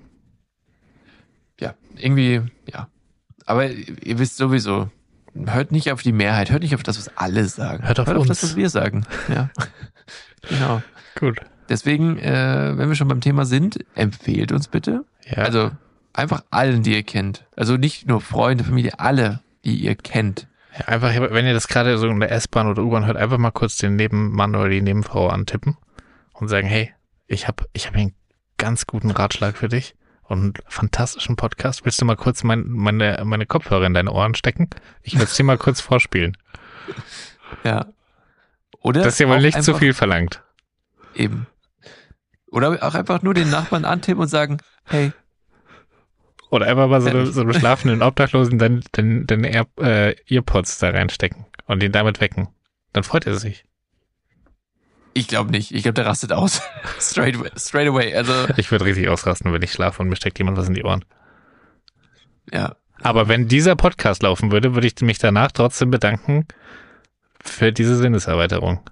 Ja, irgendwie, ja. Aber ihr wisst sowieso, hört nicht auf die Mehrheit, hört nicht auf das, was alle sagen. Hört auf uns. Das, was wir sagen. Ja. Genau. Gut. Deswegen, wenn wir schon beim Thema sind, empfehlt uns bitte. Ja. Also einfach allen, die ihr kennt. Also nicht nur Freunde, Familie, alle, die ihr kennt. Ja, einfach, wenn ihr das gerade so in der S-Bahn oder U-Bahn hört, einfach mal kurz den Nebenmann oder die Nebenfrau antippen und sagen, hey, ich hab hier einen ganz guten Ratschlag für dich und einen fantastischen Podcast. Willst du mal kurz meine Kopfhörer in deine Ohren stecken? Ich will es dir mal kurz vorspielen. Ja. Oder das ist ja wohl nicht zu viel verlangt. Eben. Oder auch einfach nur den Nachbarn antippen und sagen, hey. Oder einfach mal so einem schlafenden Obdachlosen dann Earpods da reinstecken und ihn damit wecken. Dann freut er sich. Ich glaube nicht. Ich glaube, der rastet aus. Straight away. Also ich würde richtig ausrasten, wenn ich schlafe und mir steckt jemand was in die Ohren. Ja. Aber wenn dieser Podcast laufen würde, würde ich mich danach trotzdem bedanken für diese Sinneserweiterung.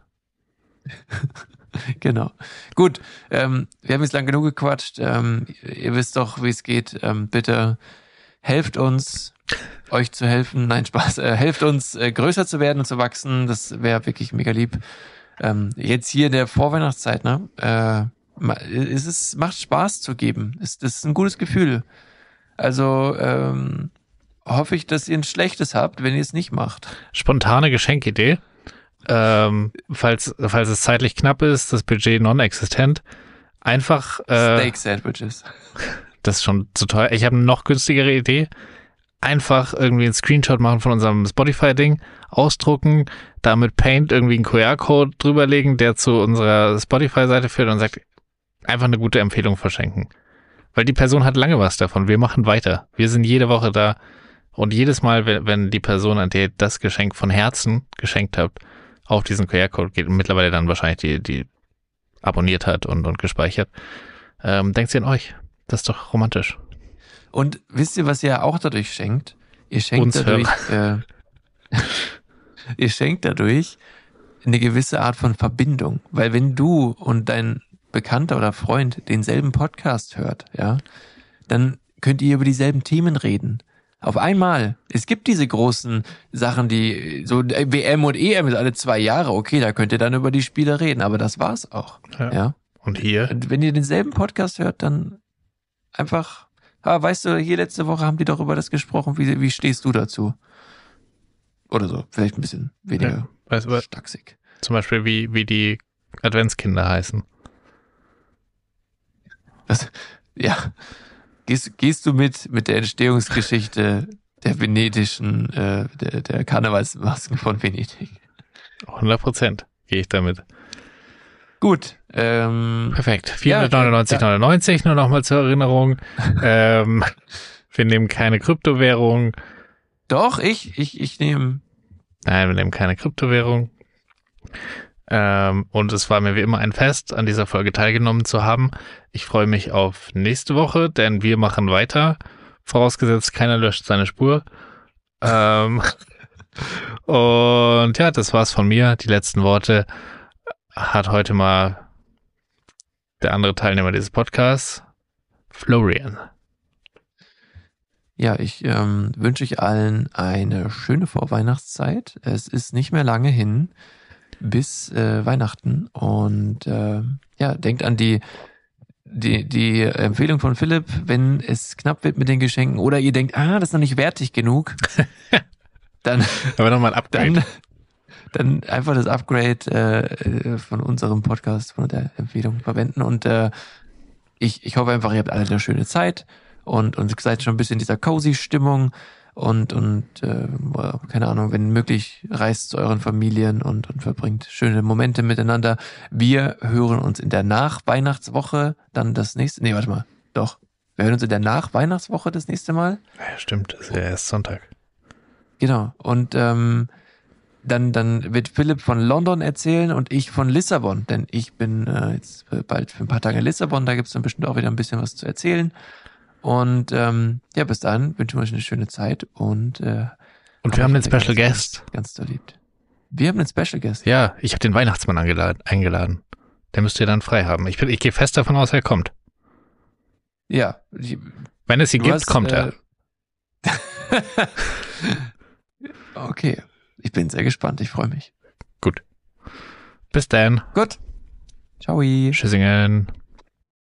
Genau. Gut, wir haben jetzt lang genug gequatscht. Ihr wisst doch, wie es geht. Bitte helft uns, euch zu helfen. Nein, Spaß. Helft uns, größer zu werden und zu wachsen. Das wäre wirklich mega lieb. Jetzt hier in der Vorweihnachtszeit, ne? Macht Spaß zu geben. Das ist ein gutes Gefühl. Also hoffe ich, dass ihr ein schlechtes habt, wenn ihr es nicht macht. Spontane Geschenkidee. Falls es zeitlich knapp ist, das Budget non-existent, einfach Steak-Sandwiches. Das ist schon zu teuer. Ich habe eine noch günstigere Idee. Einfach irgendwie einen Screenshot machen von unserem Spotify-Ding, ausdrucken, da mit Paint irgendwie einen QR-Code drüberlegen, der zu unserer Spotify-Seite führt und sagt, einfach eine gute Empfehlung verschenken. Weil die Person hat lange was davon. Wir machen weiter. Wir sind jede Woche da und jedes Mal, wenn die Person, an der ihr das Geschenk von Herzen geschenkt habt, auf diesen QR-Code geht und mittlerweile dann wahrscheinlich die abonniert hat und gespeichert, denkt sie an euch. Das ist doch romantisch. Und wisst ihr, was ihr auch dadurch schenkt? Ihr schenkt ihr schenkt dadurch eine gewisse Art von Verbindung. Weil wenn du und dein Bekannter oder Freund denselben Podcast hört, ja, dann könnt ihr über dieselben Themen reden. Auf einmal. Es gibt diese großen Sachen, die so WM und EM ist alle 2 Jahre. Okay, da könnt ihr dann über die Spiele reden, aber das war's auch. Ja. Und hier? Und wenn ihr denselben Podcast hört, dann einfach, weißt du, hier letzte Woche haben die doch über das gesprochen. Wie stehst du dazu? Oder so. Vielleicht ein bisschen weniger stacksig. Zum Beispiel wie die Adventskinder heißen. Ja. Gehst du mit der Entstehungsgeschichte der venedischen, der Karnevalsmasken von Venedig? 100% gehe ich damit. Gut. Perfekt. 499,99 nur nochmal zur Erinnerung. Wir nehmen keine Kryptowährung. Doch, ich nehme. Nein, wir nehmen keine Kryptowährung. Und es war mir wie immer ein Fest, an dieser Folge teilgenommen zu haben. Ich freue mich auf nächste Woche, denn wir machen weiter. Vorausgesetzt, keiner löscht seine Spur. Und ja, das war's von mir. Die letzten Worte hat heute mal der andere Teilnehmer dieses Podcasts, Florian. Ja, ich wünsche euch allen eine schöne Vorweihnachtszeit. Es ist nicht mehr lange hin bis Weihnachten und denkt an die Empfehlung von Philipp, wenn es knapp wird mit den Geschenken oder ihr denkt, das ist noch nicht wertig genug, dann aber nochmal ein Upgrade. Dann einfach das Upgrade von unserem Podcast, von der Empfehlung verwenden und ich hoffe einfach, ihr habt alle eine schöne Zeit und seid schon ein bisschen in dieser cozy Stimmung und keine Ahnung, wenn möglich, reist zu euren Familien und verbringt schöne Momente miteinander. Wir hören uns in der Nach-Weihnachtswoche dann das nächste, wir hören uns in der Nach-Weihnachtswoche das nächste Mal. Ja, stimmt, das ist ja erst Sonntag. Genau, und dann wird Philipp von London erzählen und ich von Lissabon, denn ich bin jetzt bald für ein paar Tage in Lissabon, da gibt's dann bestimmt auch wieder ein bisschen was zu erzählen. Und bis dahin wünschen wir euch eine schöne Zeit und wir haben einen Special Guest. Ganz doll liebt. Wir haben einen Special Guest. Ja, ich habe den Weihnachtsmann eingeladen. Der müsst ihr dann frei haben. Ich gehe fest davon aus, er kommt. Ja. Wenn es ihn gibt, kommt er. Okay. Ich bin sehr gespannt. Ich freue mich. Gut. Bis dann. Gut. Ciao. Tschüssingen.